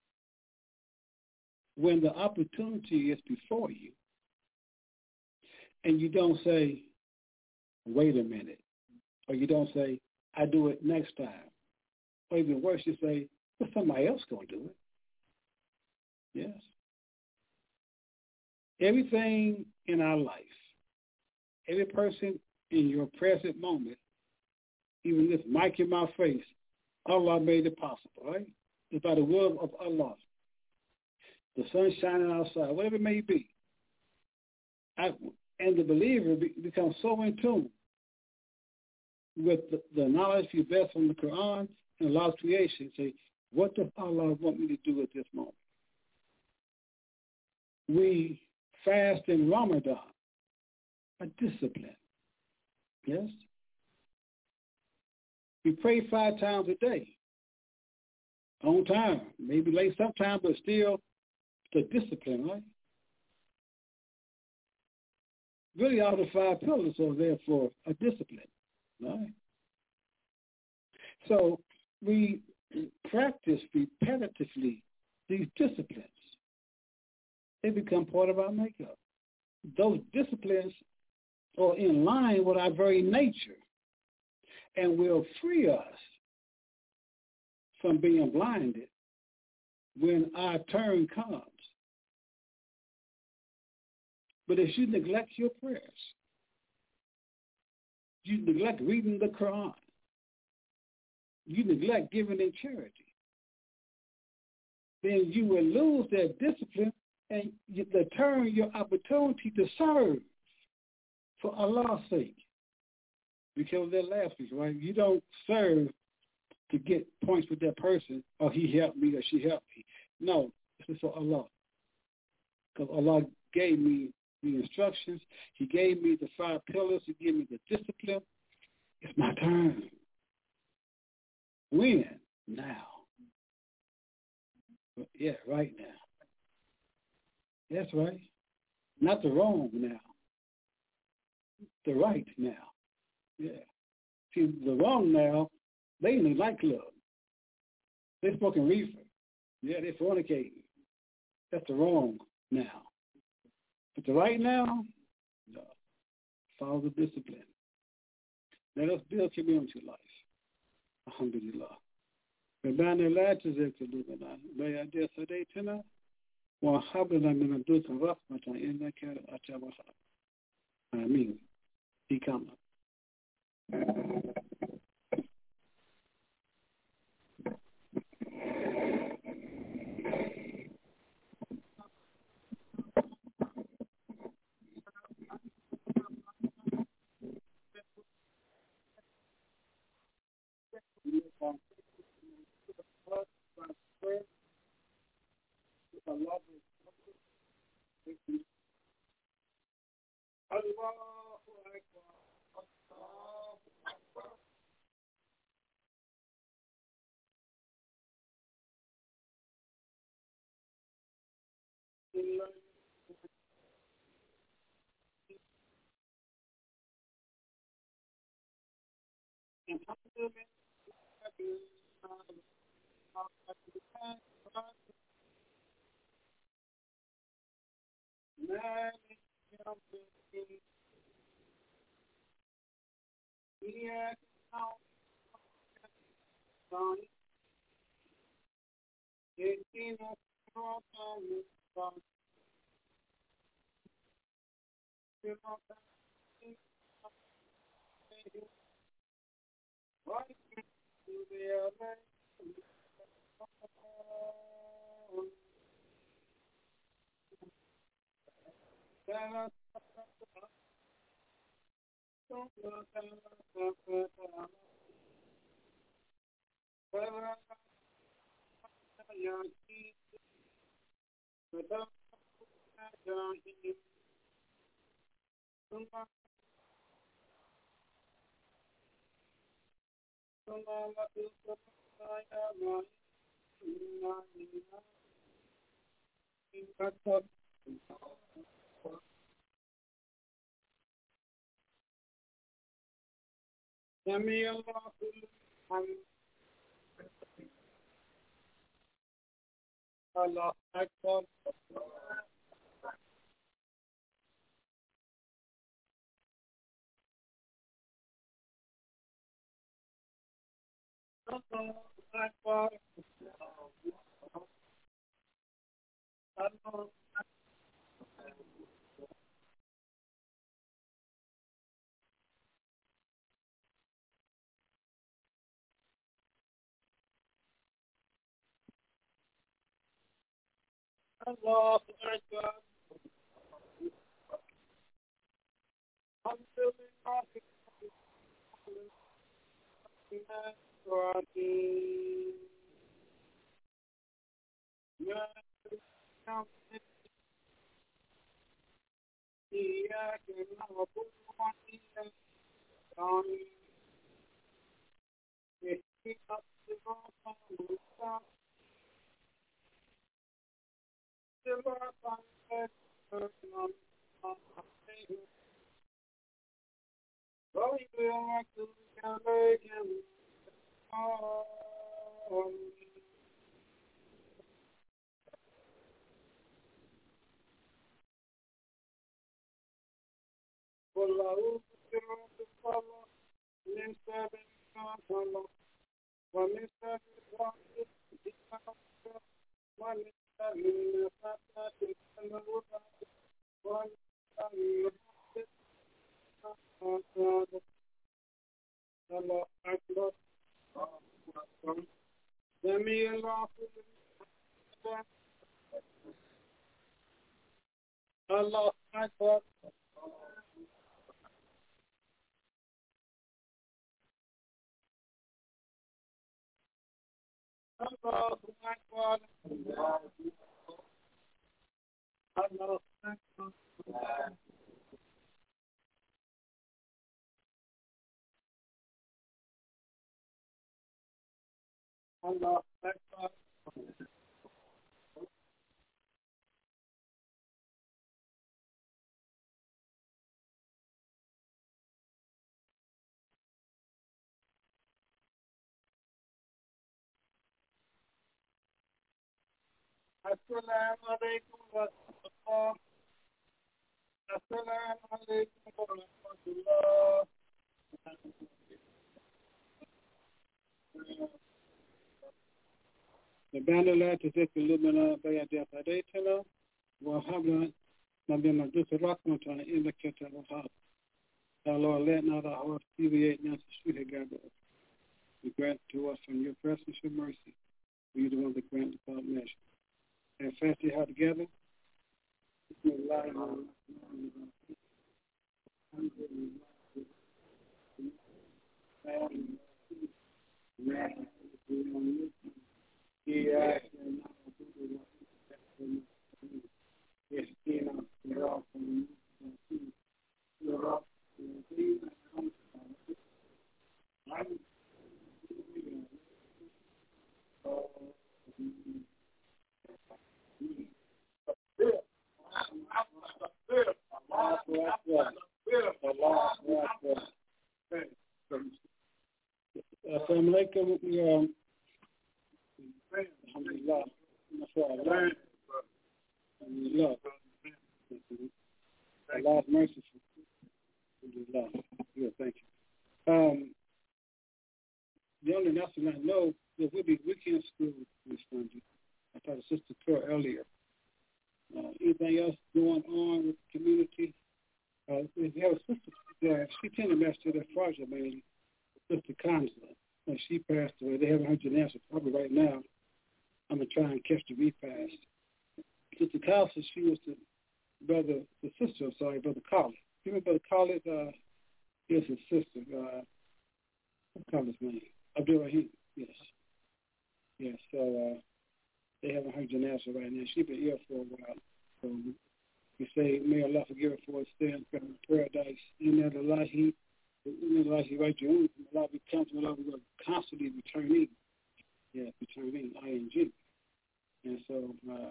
When the opportunity is before you, and you don't say, wait a minute, or you don't say, I do it next time, or even worse, you say, well, somebody else going to do it. Yes. Everything in our life, every person in your present moment, even this mic in my face, Allah made it possible, right? It's by the will of Allah. The sun shining outside, whatever it may be. And the believer becomes so in tune with the knowledge you best from the Quran and Allah's creation. Say, what does Allah want me to do at this moment? We fast in Ramadan, a discipline. Yes? We pray 5 times a day, on time, maybe late sometime, but still the discipline, right? Really, all the 5 pillars are there for a discipline, right? So we practice repetitively these disciplines. They become part of our makeup. Those disciplines are in line with our very nature and will free us from being blinded when our turn comes. But if you neglect your prayers, you neglect reading the Quran, you neglect giving in charity, then you will lose that discipline and the turn your opportunity to serve for Allah's sake. Because that last week, right? You don't serve to get points with that person, or he helped me or she helped me. No, this is for Allah. Because Allah gave me the instructions. He gave me the 5 pillars. He gave me the discipline. It's my turn. When? Now. Yeah, right now. That's right. Not the wrong now. The right now. Yeah. See, the wrong now, they in the nightclub. They're smoking reefer. Yeah, they're fornicating. That's the wrong now. But the right now, no. Follow the discipline. Let us build community life. Alhamdulillah. ربنا لا تزغ قلوبنا بعد إذ هديتنا وهب لنا من لدنك رحمة إنك أنت الوهاب. آمين. Ikama. Allah Akbar. Allah Akbar. Allah Allah Akbar. إياك نعبد وإياك نستعين اهدنا الصراط المستقيم صراط الذين أنعمت عليهم غير المغضوب عليهم ولا الضالين. قل أعوذ برب الفلق من شر ما خلق ومن شر غاسق إذا وقب ومن شر النفاثات في العقد ومن شر حاسد إذا حسد. الله أكبر. سمع الله لمن حمده. الله أكبر. الله أكبر. الله أكبر. الله أكبر. السلام عليكم ورحمة الله. السلام عليكم ورحمة الله. ربنا لا تزغ قلوبنا بعد إذ هديتنا وهب لنا من لدنك رحمة إنك أنت الوهاب. Lord, let not our hearts deviate now to sweet God. You grant to us from your presence your mercy. For you the one that grant without measure. And fasting how together. Assalamu alaikum. Alhamdulillah. Alhamdulillah. Allah's merciful. Alhamdulillah. Yeah, thank you. The only announcement I know there will be weekend school this Sunday. I talked to Sister Kerr earlier. Anything else going on with the community? We have a sister there. She attended Mass to that project, mainly. Sister Constance. When she passed away, they haven't heard your answer probably right now. I'm going to try and catch the repast. Sister Constance, she was Brother Colley. You remember Brother Colley? Here's his sister. What's Colley's name? Abdul Rahim. Yes. Yes, so they haven't heard your answer right now. She's been ill for a while. So we say, may Allah forgive her for her sins, come in paradise. Inna lillahi raji'un. Allah becomes, Allah will constantly returning. Yeah, returning, ING. And so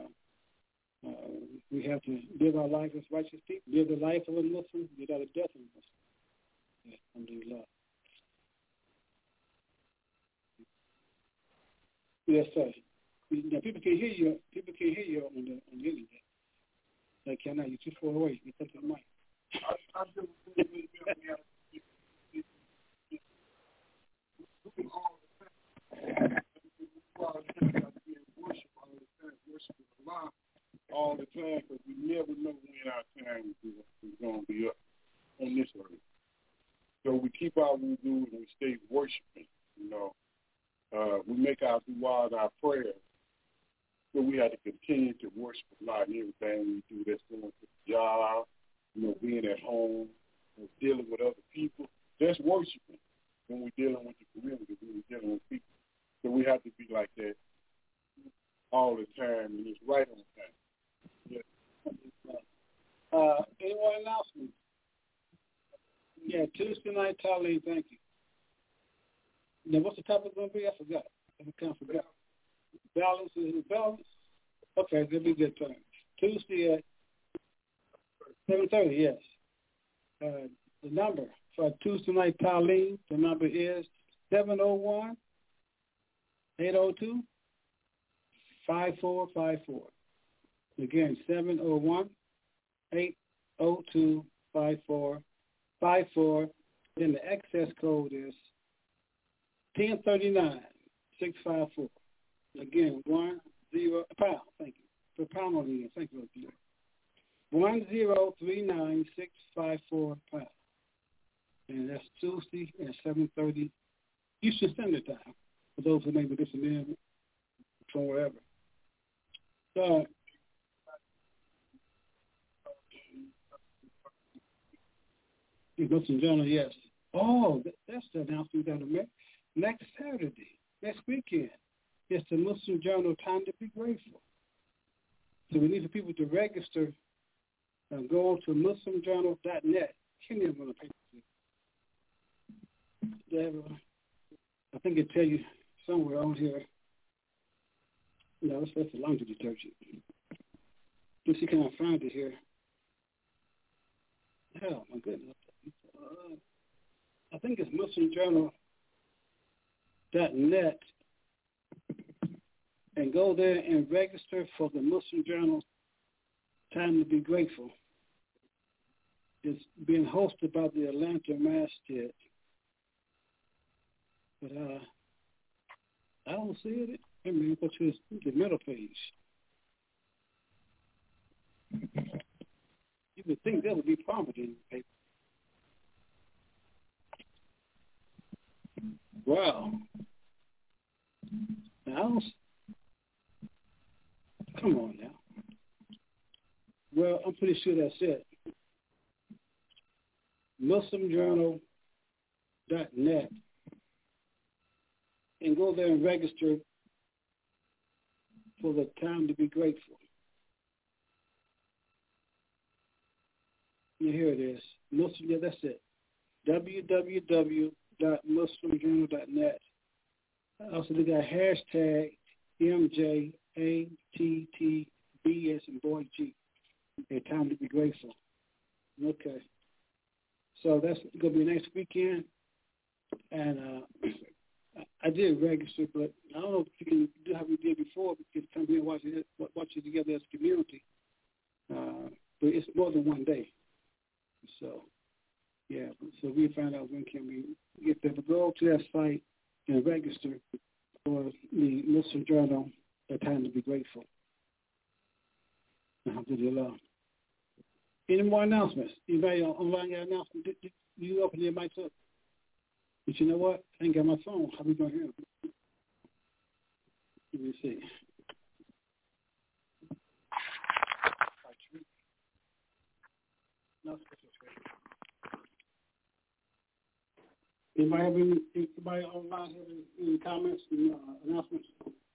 we have to live our life as righteous people, live the life of a Muslim without a death of a Muslim. Yes, alhamdulillah. Yes, sir. Now, people can hear you. People can hear you on the internet. They cannot. You're too far away. You come to the mic. All the time, because we never know when our time is going to be up on this earth. So we keep our wudu and we stay worshiping, you know. We make our du'as, our prayers. So we have to continue to worship Allah in everything we do. That's going to the job, you know, being at home, you know, dealing with other people. That's worshiping when we're dealing with the community, when we're dealing with people. So we have to be like that all the time, and it's right on time. Yeah. Anyone announcements? Yeah, Tuesday night, Talib, thank you. Now, what's the topic going to be? I forgot. I kind of forgot. Balance, is it balance? Okay, that'll be a good time. Tuesday at 7:30, yes. The number for Tuesday night, Talib, the number is 701-802-5454. Again, 701-802-5454. Then the access code is 1039-654. Again, 10 pound. Thank you. For pound on the end. Thank you. 1039654 pound. And that's Tuesday at 7:30 Eastern Standard Time. For those who may be listening from wherever. So, Muslim Journal, yes. Oh, that's the announcement we're going to make. Next Saturday, next weekend, it's the Muslim Journal Time to Be Grateful. So we need for people to register and go on to muslimjournal.net. Can you run a paper? I think it tell you somewhere on here. No, that's a laundry detergent. Let's see, can I find it here? Oh, my goodness. I think it's muslimjournal.net, and go there and register for the Muslim Journal Time to Be Grateful. It's being hosted by the Atlanta Masjid. But I don't see it. Let me go to the middle page. You would think that would be prominent in the paper. Wow. Now, come on now. Well, I'm pretty sure that's it. MuslimJournal.net, and go there and register for the Time to Be Grateful. Yeah, here it is. Yeah, that's it. www.muslimjournal.net. Also, they got hashtag MJATTBS and boy G. A Time to Be Grateful. Okay. So that's going to be next weekend. And I did register, but I don't know if you can do how we did before, because come here and watch it together as a community. But it's more than one day. So, yeah. So we find out when can we get there. But go to that site and register for the Muslim Journal, A Time to Be Grateful. Alhamdulillah. Any more announcements? Anybody online got announcements? Did you open your mics up? But you know what? I ain't got my phone. How we going to hear them? Let me see. Anybody have anybody online have any comments and announcements?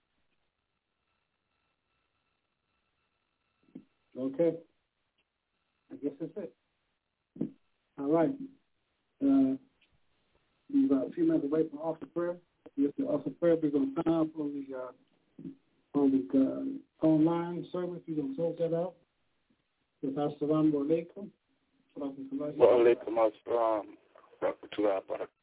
Okay. I guess that's it. All right. We're about a few minutes away from officer prayer. Yes, the officer prayer, we're going to sign up on the online service, you can close that out. Assalamu alaikum. Wa alaikum assalam. Rahmatullahi wa barakatuh.